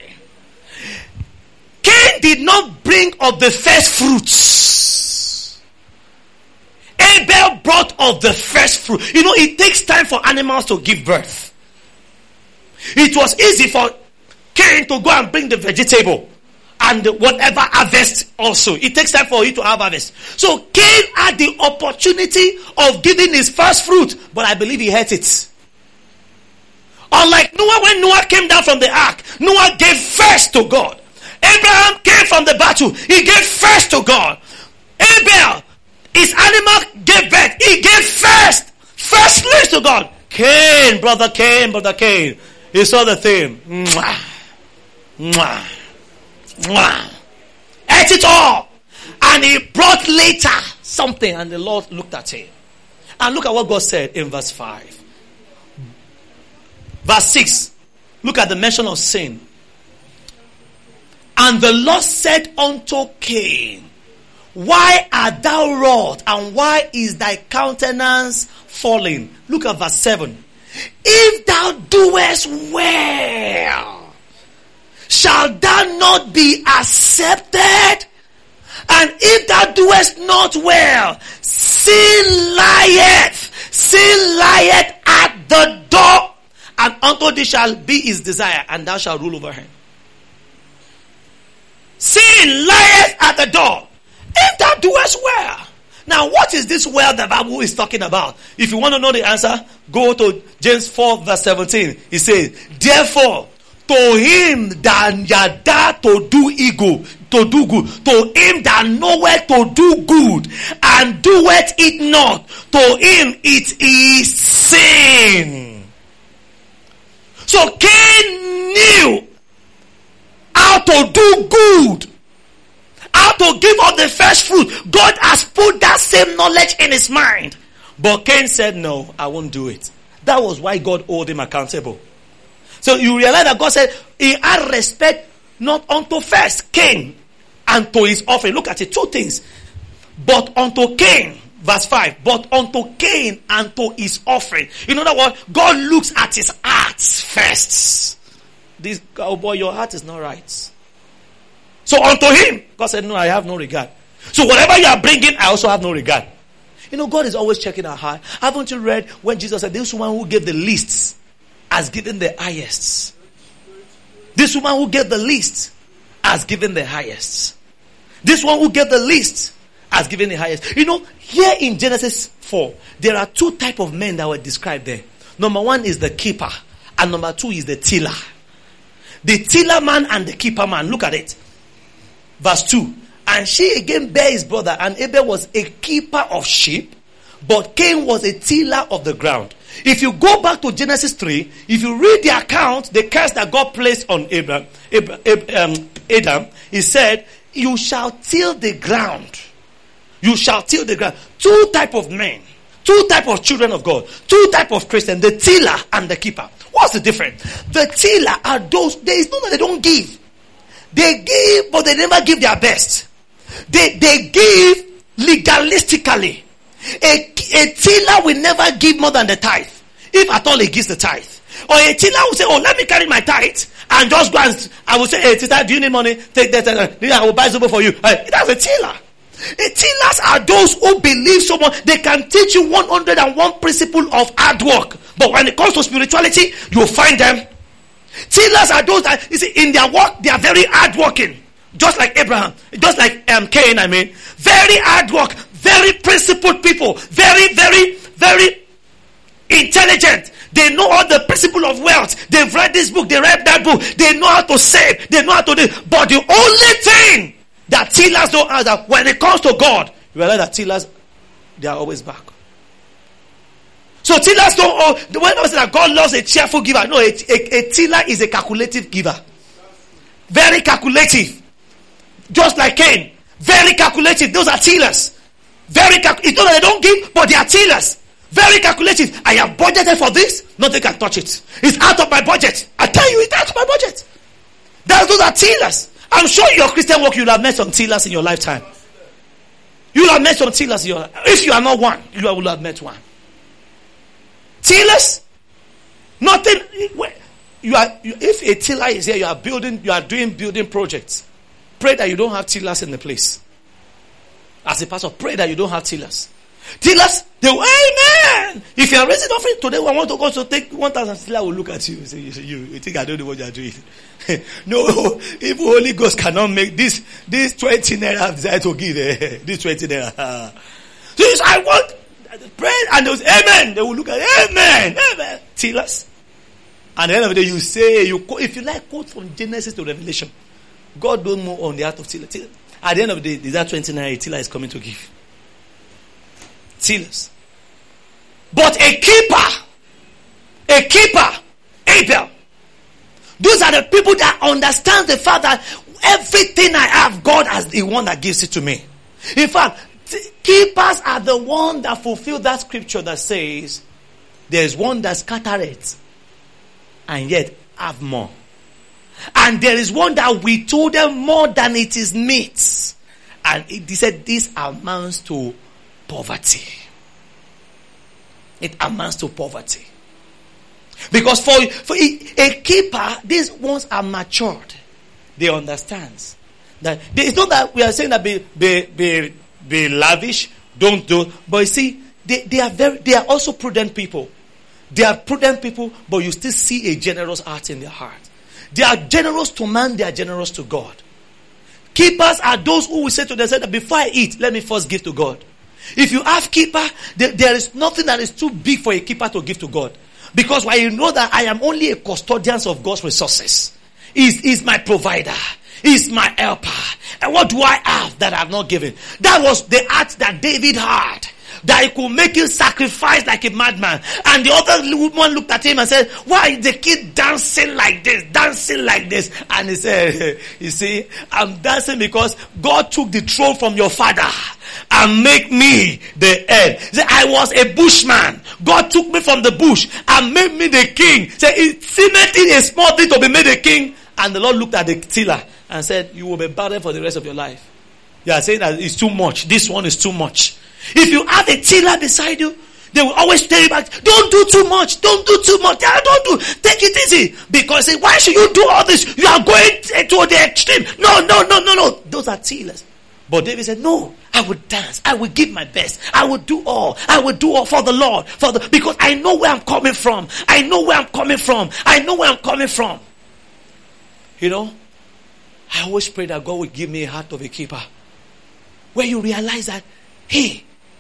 Cain did not bring of the first fruits. Abel brought of the first fruit. You know, it takes time for animals to give birth. It was easy for Cain to go and bring the vegetable and whatever harvest also. It takes time for you to have harvest. So Cain had the opportunity of giving his first fruit, but I believe he had it. Unlike Noah, when Noah came down from the ark, Noah gave first to God. Abraham came from the battle. He gave first to God. Abel, his animal gave birth. He gave firstly to God. Cain, brother Cain. He saw the thing. Mwah. Mwah. Mwah. Ate it all. And he brought later something, and the Lord looked at him. And look at what God said in verse 5. Verse 6. Look at the mention of sin. And the Lord said unto Cain, why art thou wroth, and why is thy countenance fallen? Look at verse 7. If thou doest well, shall thou not be accepted? And if thou doest not well, sin lieth. Sin lieth at the door, and unto thee shall be his desire, and thou shalt rule over him. Sin lieth at the door. If thou doest well. Now, what is this well the Bible is talking about? If you want to know the answer, go to James 4 verse 17. He says, therefore, to him that yada to do evil, to do good, to him that knoweth to do good, and doeth it not, to him it is sin. So Cain knew how to do good, how to give up the first fruit. God has put that same knowledge in his mind. But Cain said, no, I won't do it. That was why God owed him accountable. So you realize that God said, he had respect not unto first Cain and to his offering. Look at it, two things. But unto Cain, verse 5, but unto Cain and to his offering. In other words, God looks at his heart first. This, oh boy, your heart is not right. So unto him, God said, no, I have no regard. So whatever you are bringing, I also have no regard. You know, God is always checking our heart. Haven't you read when Jesus said, this woman who gave the least has given the highest. This woman who gave the least has given the highest. This one who gave the least has given the highest. You know, here in Genesis 4, there are two types of men that were described there. Number one is the keeper, and number two is the tiller. The tiller man and the keeper man. Look at it. Verse 2. And she again bare his brother, and Abel was a keeper of sheep, but Cain was a tiller of the ground. If you go back to Genesis 3, if you read the account, the curse that God placed on Adam, he said, you shall till the ground. You shall till the ground. Two type of men, two type of children of God, two type of Christians, the tiller and the keeper. What's the difference? The tiller are those, there is no that they don't give. They give, but they never give their best. They give legalistically. A tiller will never give more than the tithe. If at all he gives the tithe. Or a tiller will say, oh, let me carry my tithe and just go and, I will say, hey, sister, do you need money? Take that, I will buy something for you. That's a tiller. Tillers are those who believe someone, they can teach you 101 principle of hard work. But when it comes to spirituality, you'll find them. Tillers are those that, you see, in their work, they are very hardworking. Just like Abraham, just like Cain, very hard work, very principled people, very, very, very intelligent. They know all the principle of wealth. They've read this book, they read that book. They know how to save, they know how to do. But the only thing that tillers don't have, that when it comes to God, you realize that tillers, they are always back. So tillers don't, the way I say that God loves a cheerful giver. No, a tiller is a calculative giver. Very calculative. Just like Cain. Very calculative. Those are tillers. Very calculative. It's not that they don't give, but they are tillers. Very calculative. I have budgeted for this. Nothing can touch it. It's out of my budget. I tell you, it's out of my budget. Those are tillers. I'm sure in your Christian work, you'll have met some tillers in your lifetime. You'll have met some tillers in your life. If you are not one, you will have met one. Tillers, nothing. If a tiller is here, you are doing building projects. Pray that you don't have tillers in the place. As a pastor, pray that you don't have tillers. Tillers, they will, amen. If you are raising offering today, I want to go to take 1,000 tiller will look at you and say, you think I don't know what you are doing? No, if Holy Ghost cannot make this 20 naira I've decided to give, this 20 naira. So I want pray and they'll say, amen. They will look at amen. Amen. Tillers. And at the end of the day, you say, if you like, quote from Genesis to Revelation. God don't move on the heart of tiller. At the end of the day, that 20 naira tiller is coming to give. Tillers. But a keeper, Abel. Those are the people that understand the fact that everything I have, God has the one that gives it to me. In fact, keepers are the one that fulfill that scripture that says, there's one that scattereth and yet have more. And there is one that we told them more than it is meet. And he said this amounts to poverty. It amounts to poverty. Because for a keeper, these ones are matured. They understand that it's not that we are saying that be lavish, don't do. But you see, they are also prudent people. They are prudent people, but you still see a generous heart in their heart. They are generous to man, they are generous to God. Keepers are those who will say to themselves that before I eat, let me first give to God. If you have keeper, there is nothing that is too big for a keeper to give to God. Because why you know that I am only a custodian of God's resources. He's my provider. He's my helper. And what do I have that I have not given? That was the heart that David had. That he could make him sacrifice like a madman. And the other woman looked at him and said, why is the kid dancing like this? Dancing like this? And he said, you see, I'm dancing because God took the throne from your father and make me the head. He said, I was a bushman. God took me from the bush and made me the king. He said, it seemed a small thing to be made a king. And the Lord looked at the tiller and said, you will be burdened for the rest of your life. You are saying that it's too much. This one is too much. If you have a tiller beside you, they will always tell you back, don't do too much. Don't do too much. Take it easy. Because why should you do all this? You are going to the extreme. No. Those are tillers. But David said, no, I will dance. I will give my best. I will do all. I will do all for the Lord. Because I know where I'm coming from. I know where I'm coming from. You know, I always pray that God will give me a heart of a keeper. Where you realize that, hey,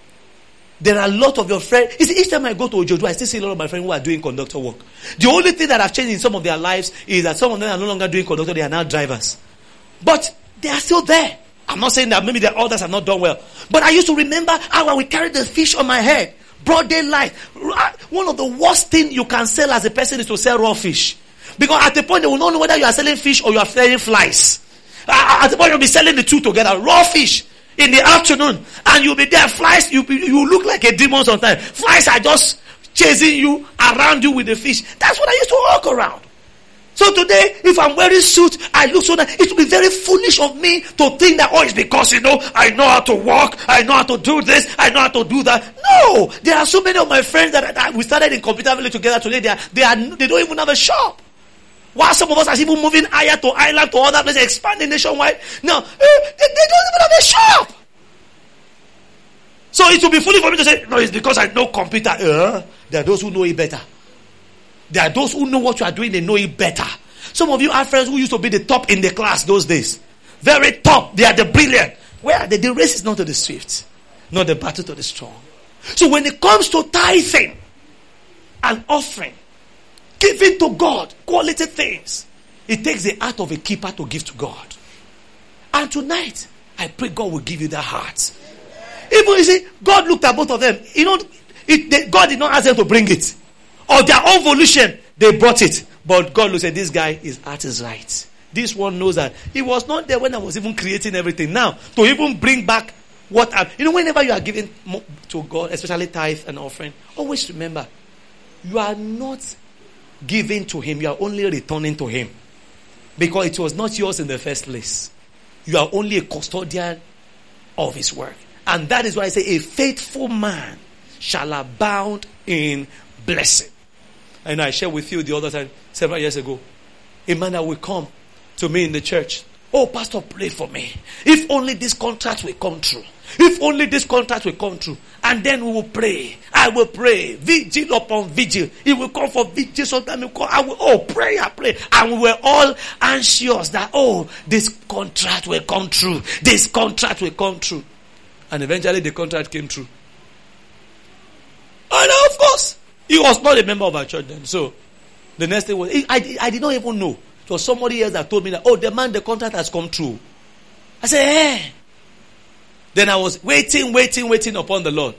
there are a lot of your friends. You see, each time I go to Ojojo, I still see a lot of my friends who are doing conductor work. The only thing that have changed in some of their lives is that some of them are no longer doing conductor, they are now drivers. But they are still there. I'm not saying that maybe the others have not done well. But I used to remember how I would carry the fish on my head. Broad daylight. One of the worst things you can sell as a person is to sell raw fish. Because at the point they will not know whether you are selling fish or you are selling flies. At the point you'll be selling the two together. Raw fish. In the afternoon, and you'll be there, flies, you look like a demon sometimes. Flies are just chasing you around you with the fish. That's what I used to walk around. So today, if I'm wearing suit, I look so nice. It will be very foolish of me to think that, it's because, I know how to walk, I know how to do this, I know how to do that. No! There are so many of my friends that we started in Computer Village together today, they don't even have a shop. While some of us are even moving higher to island to other places, expanding nationwide. No, they don't even have a shop. So it will be foolish for me to say, no, it's because I know computer. There are those who know it better. There are those who know what you are doing, they know it better. Some of you have friends who used to be the top in the class those days. Very top. They are the brilliant. Where are they? The race is not to the swift, not the battle to the strong. So when it comes to tithing and offering, giving to God, quality things, it takes the heart of a keeper to give to God. And tonight, I pray God will give you that heart. Even you see, God looked at both of them. God did not ask them to bring it. Of their own volition, they brought it. But God looked at this guy, his heart is right. This one knows that he was not there when I was even creating everything. Now, to even bring back whenever you are giving to God, especially tithe and offering, always remember, you are not giving to him, you are only returning to him. Because it was not yours in the first place. You are only a custodian of his work. And that is why I say a faithful man shall abound in blessing. And I shared with you the other time, several years ago, a man that will come to me in the church. Oh, pastor, pray for me. If only this contract will come true. If only this contract will come true. And then we will pray. I will pray. Vigil upon vigil. It will come for vigil. Sometimes it will come. Pray. And we were all anxious that, this contract will come true. This contract will come true. And eventually the contract came true. And of course, he was not a member of our church then. So, the next thing was, I did not even know. It was somebody else that told me that, the contract has come true. I said, hey. Then I was waiting upon the Lord.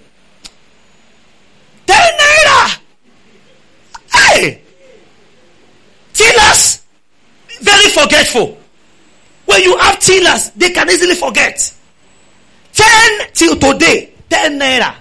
10 naira! Hey! Tillers, very forgetful. When you have tillers, they can easily forget. 10 till today, 10 naira.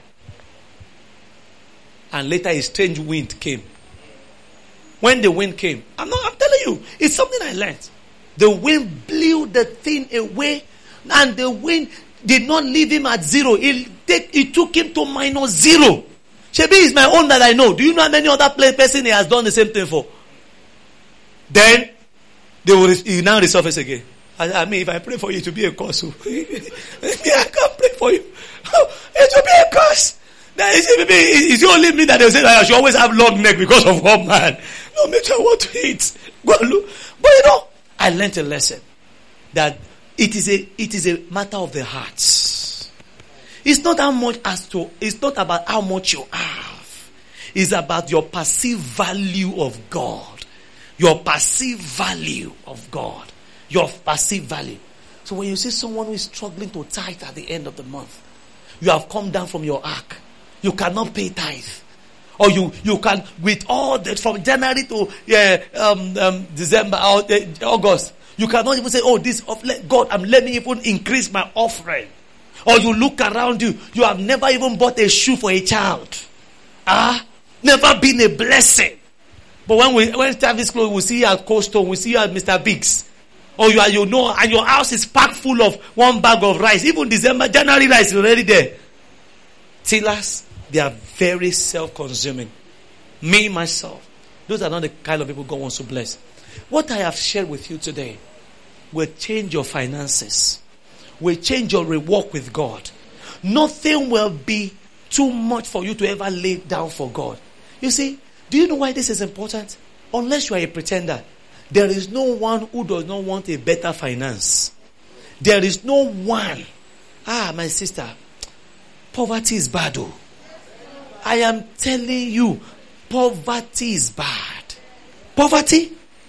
And later a strange wind came. When the wind came, I'm telling you, it's something I learned. The wind blew the thing away, and the wind did not leave him at zero. It took him to -0. Shebi is my own that I know. Do you know how many other person he has done the same thing for? Then he now resurface again. I mean, if I pray for you to be a curse, I can't pray for you. It will be a curse. It's only me that they say that I should always have long neck because of one man. No, maybe I want to eat. Go and look. But I learned a lesson that it is a matter of the heart. It's not about how much you have. It's about your perceived value of God. Your perceived value of God. Your perceived value. So when you see someone who is struggling to tithe at the end of the month, you have come down from your ark. You cannot pay tithe. Or you can, with all that from January to December or August, you cannot even say, God, let me even increase my offering. Or you look around you, you have never even bought a shoe for a child. Never been a blessing. But when time is close, we see you at Coastal, we see you at Mr. Biggs. Or and your house is packed full of one bag of rice. Even January rice is already there. Tillers, they are very self-consuming. Me, myself, those are not the kind of people God wants to bless. What I have shared with you today will change your finances. Will change your walk with God. Nothing will be too much for you to ever lay down for God. You see, do you know why this is important? Unless you are a pretender, there is no one who does not want a better finance. There is no one. My sister, poverty is bad. I am telling you, poverty is bad. Poverty?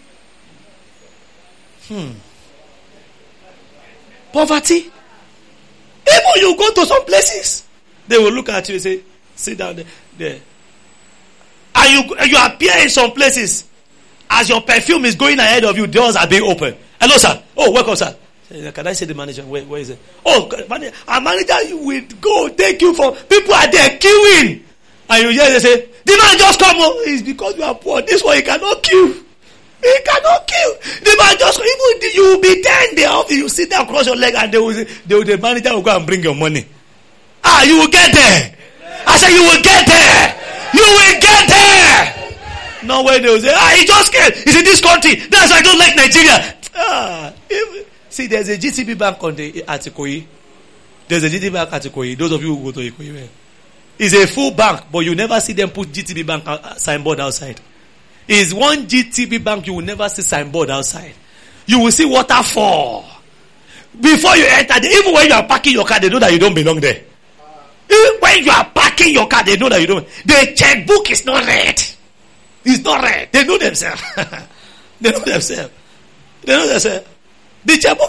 Poverty? Even you go to some places, they will look at you and say, sit down there. And you appear in some places, as your perfume is going ahead of you, doors are being opened. Hello, sir. Oh, welcome, sir. Can I say the manager? Where is it? Oh, our manager, you will go take you for people are there queuing. And you hear they say, the man just come on. It's because you are poor. This one he cannot queue. He cannot kill. The man just even you will be there in the office. You sit down, cross your leg, and the manager will go and bring your money. You will get there. I said you will get there. You will get there. Now when they will say, he just came. He's in this country. That's why I don't like Nigeria. See, there's a GTB bank at Ikoyi. There's a GTB bank at Ikoyi. Those of you who go to Ikoyi, it's a full bank, but you never see them put GTB bank signboard outside. It's one GTB bank, you will never see signboard outside. You will see waterfall. Before you enter, even when you are parking your car, they know that you don't belong there. Even when you are parking your car, they know that you don't. The checkbook is not red. It's not red. They know themselves. They know themselves. They know themselves. The checkbook,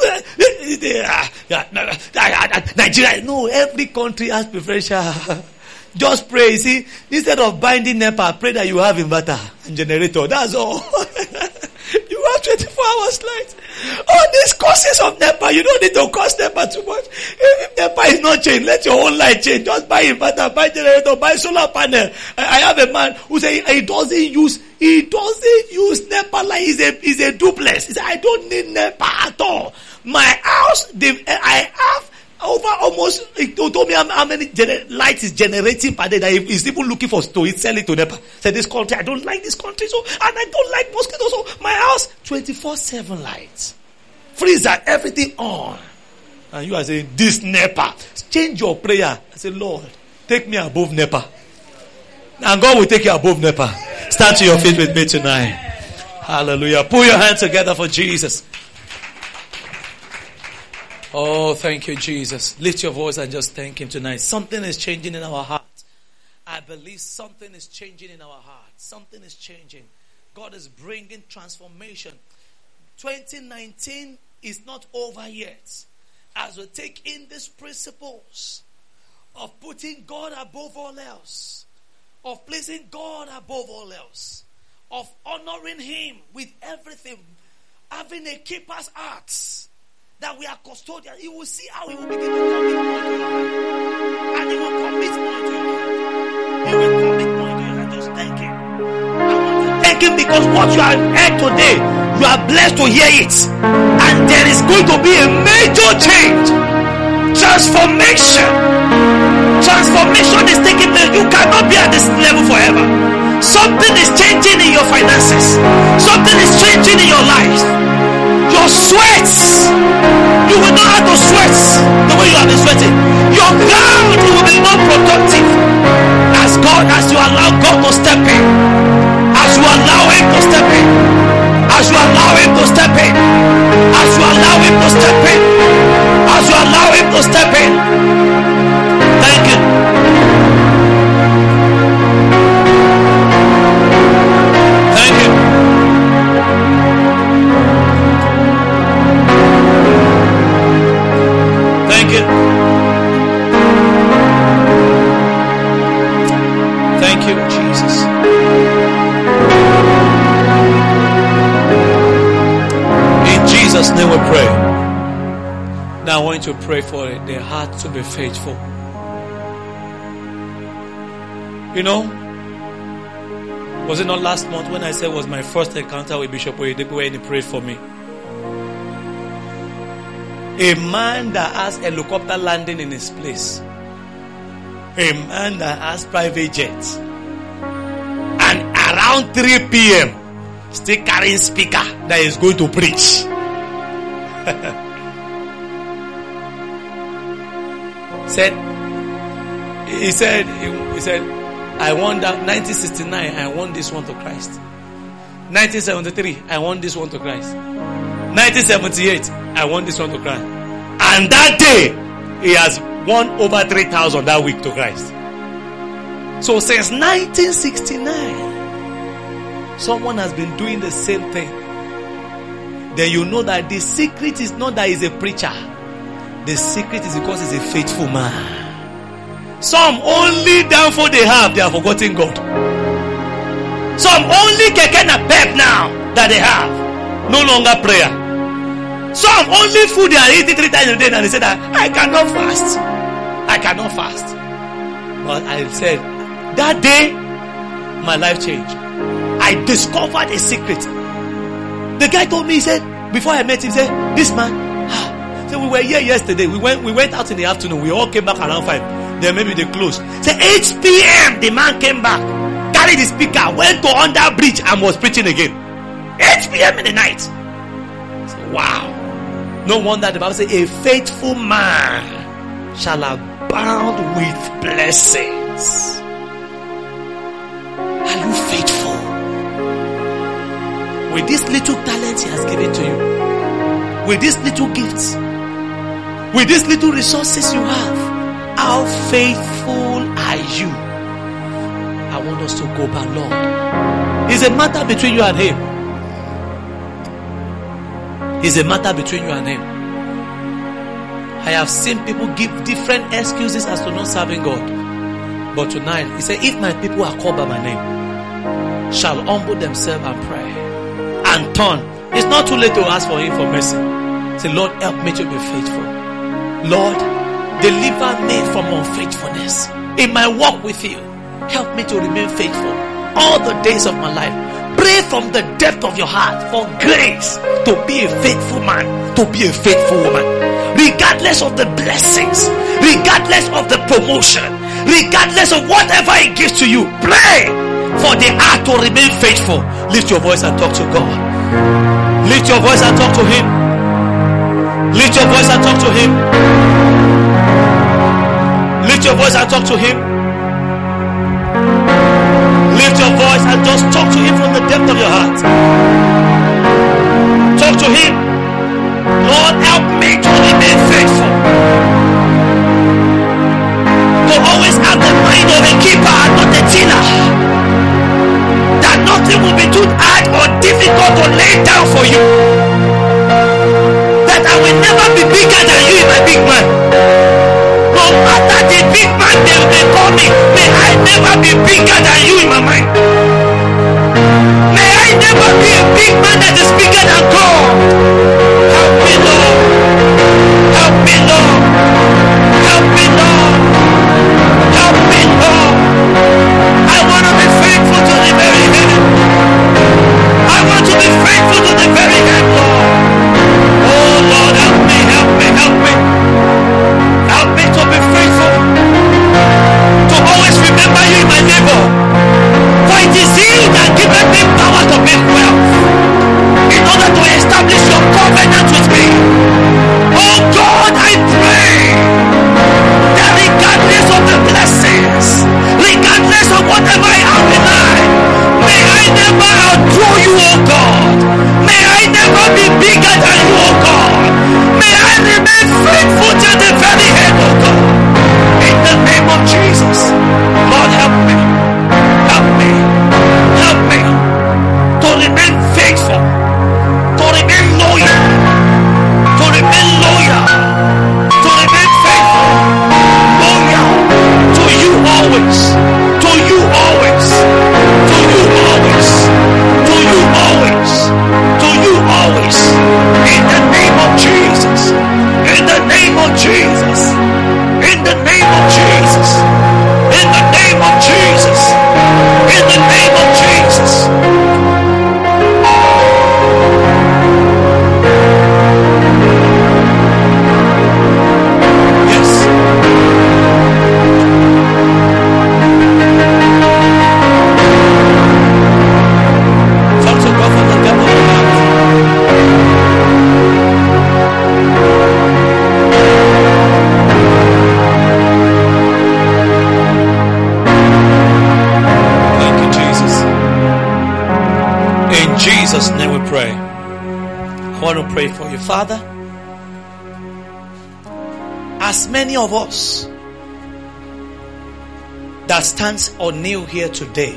Nigeria, no, every country has preferential. Just pray, you see, instead of binding NEPA, pray that you have inverter and generator. That's all. You have 24 hours light. All these courses of NEPA, you don't need to cost NEPA too much. If NEPA is not changed, let your own light change. Just buy inverter, buy generator, buy solar panel. I have a man who say he doesn't use NEPA like he's a duplex. He said, I don't need NEPA at all. My house, I have over almost, he told me how many lights is generating per day that he's even looking for to sell it to NEPA. Said this country, I don't like this country, so, and I don't like mosquitoes, so my house, 24/7 lights. Freezer, everything on. And you are saying, this NEPA. Change your prayer. I say, Lord, take me above NEPA. And God will take you above NEPA. Stand to your feet with me tonight. Hallelujah. Put your hands together for Jesus. Oh, thank you, Jesus. Lift your voice and just thank Him tonight. Something is changing in our heart. I believe something is changing in our heart. Something is changing. God is bringing transformation. 2019 is not over yet. As we take in these principles of putting God above all else, of placing God above all else, of honoring Him with everything, having a keeper's heart, that we are custodians, you will see how He will begin to commit more to your hand. And He will commit more to your hand. He will commit more to your hand. Just thank Him. I want to thank Him because what you have heard today, you are blessed to hear it. And there is going to be a major change. Transformation. Transformation is taking place. You cannot be at this level forever. Something is changing in your finances. Something is changing in your life. Your sweats, you will not have to sweat the way you have been sweating. Your ground will be more productive. allow God to step in, as you allow Him to step in, as you allow Him to step in, as you allow Him to step in, as you allow Him to step in. Thank you. Thank you. Thank you. Thank you, Jesus. In Jesus' name we pray. Now I want you to pray for their heart to be faithful. You know, was it not last month when I said it was my first encounter with Bishop Oyedepo when he prayed for me? A man that has helicopter landing in his place. A man that has private jets. And around 3 p.m. still carrying speaker that is going to preach. He said, I won that 1969, I won this one to Christ. 1973, I won this one to Christ. 1978, I won this one to Christ. And that day, he has won over 3,000 that week to Christ. So since 1969, someone has been doing the same thing. Then you know that the secret is not that he's a preacher. The secret is because he's a faithful man. Some only downfall they have forgotten God. Some only keke na pep now that they have, no longer prayer. Some only food they are eating 3 times a day, and they say that I cannot fast. I cannot fast. But I said that day my life changed. I discovered a secret. The guy told me, he said, before I met him, he said, this man, so we were here yesterday. We went out in the afternoon. We all came back around 5. Then maybe they closed. Say 8 p.m. the man came back, carried the speaker, went to under bridge and was preaching again. 8 p.m. in the night. So, wow. No wonder the Bible says a faithful man shall abound with blessings. Are you faithful? With this little talent He has given to you, with these little gifts, with these little resources you have, how faithful are you? I want us to go back, Lord. It's a matter between you and Him. It's a matter between you and Him. I have seen people give different excuses as to not serving God. But tonight, He said, if my people are called by my name, shall humble themselves and pray and turn. It's not too late to ask for Him for mercy. Say, Lord, help me to be faithful. Lord, deliver me from unfaithfulness in my walk with you. Help me to remain faithful all the days of my life. Pray from the depth of your heart for grace to be a faithful man, to be a faithful woman. Regardless of the blessings, regardless of the promotion, regardless of whatever He gives to you, pray for the heart to remain faithful. Lift your voice and talk to God. Lift your voice and talk to Him. Lift your voice and talk to Him. Lift your voice and talk to Him. Lift your voice and just talk to Him from the depth of your heart. Talk to Him. Lord, help me to remain faithful. To always have the mind of a keeper and not a tiller. That nothing will be too hard or difficult to lay down for you. That I will never be bigger than you in my big man. No matter the big man they call me, may I never be bigger than you in my mind. May I never be a big man that is bigger than God. Help me, Lord. Help me, Lord. Help me, Lord. Help me, Lord. I want to be faithful to the very end. I want to be faithful to the very end, Lord. Oh, Lord, help me, help me, help me. Help me to be faithful. To always remember you in my neighbor. May I remain faithful to the very end, oh God. In the name of Jesus. Lord, help me. Help me. Help me to remain faithful. To remain loyal. To remain loyal. To remain faithful. Loyal. To you always. To you always. To you always. To you always. To you always. In the name of Jesus. In the name of Jesus. In the name of Jesus. In the name of Jesus. In the name of Jesus. Yes. Talk to God from the depth of your heart. Thank you, Jesus. In Jesus' name we pray. I want to pray for you, Father. As many of us that stands or kneel here today,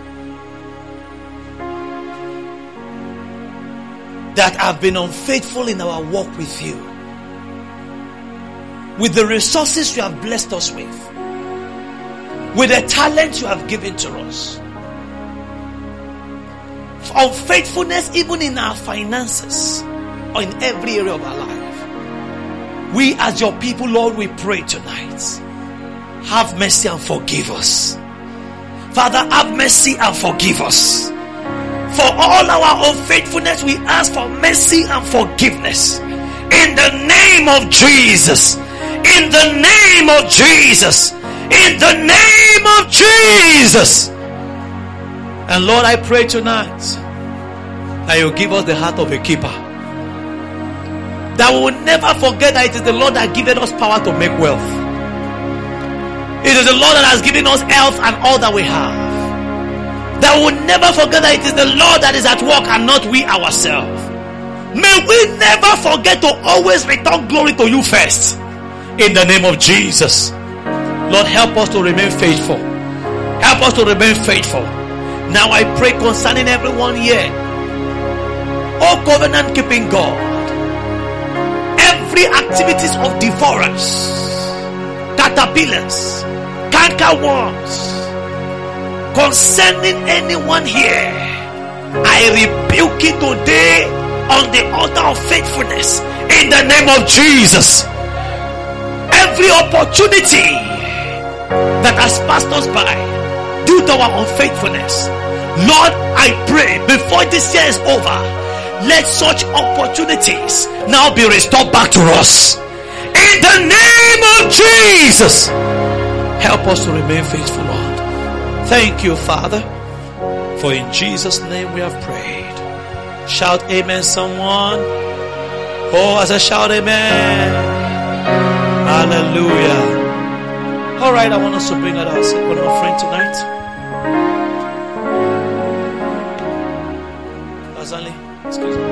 that have been unfaithful in our walk with you, with the resources you have blessed us with the talent you have given to us, unfaithfulness even in our finances or in every area of our life. We as your people, Lord, we pray tonight, have mercy and forgive us. Father, have mercy and forgive us. For all our unfaithfulness, we ask for mercy and forgiveness. In the name of Jesus. In the name of Jesus. In the name of Jesus. And Lord, I pray tonight that you give us the heart of a keeper. That we will never forget that it is the Lord that given us power to make wealth. It is the Lord that has given us health and all that we have. That we will never forget that it is the Lord that is at work and not we ourselves. May we never forget to always return glory to you first. In the name of Jesus. Lord, help us to remain faithful. Help us to remain faithful. Now I pray concerning everyone here. Oh, covenant keeping God. Every activities of devourers, caterpillars, cankerworms, concerning anyone here, I rebuke it today on the altar of faithfulness in the name of Jesus. Every opportunity that has passed us by due to our unfaithfulness, Lord, I pray before this year is over, let such opportunities now be restored back to us in the name of Jesus. Help us to remain faithful, Lord. Thank you, Father, for in Jesus' name we have prayed. Shout amen, someone. Oh, as I shout amen. Hallelujah. All right, I want us to bring out our second offering tonight. Azali, excuse me.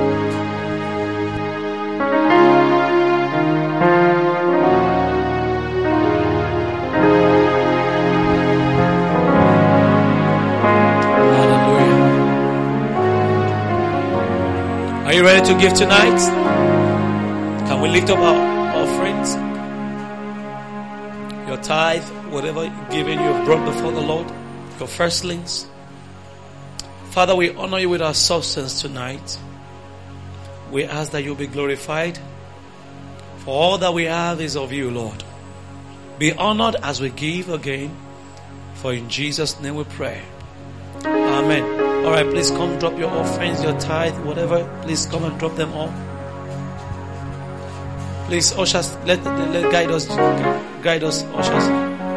Are you ready to give tonight? Can we lift up our offerings? Your tithe, whatever given you have brought before the Lord, your firstlings. Father, we honor you with our substance tonight. We ask that you be glorified. For all that we have is of you, Lord. Be honored as we give again. For in Jesus' name we pray. Amen. Alright, please come drop your offerings, your tithe, whatever. Please come and drop them all. Please, ushers, let guide us, ushers.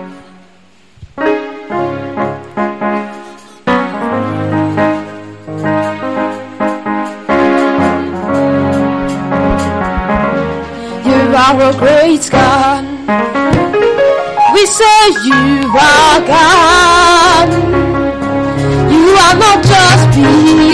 You are a great God. We say you are God. You are not just being.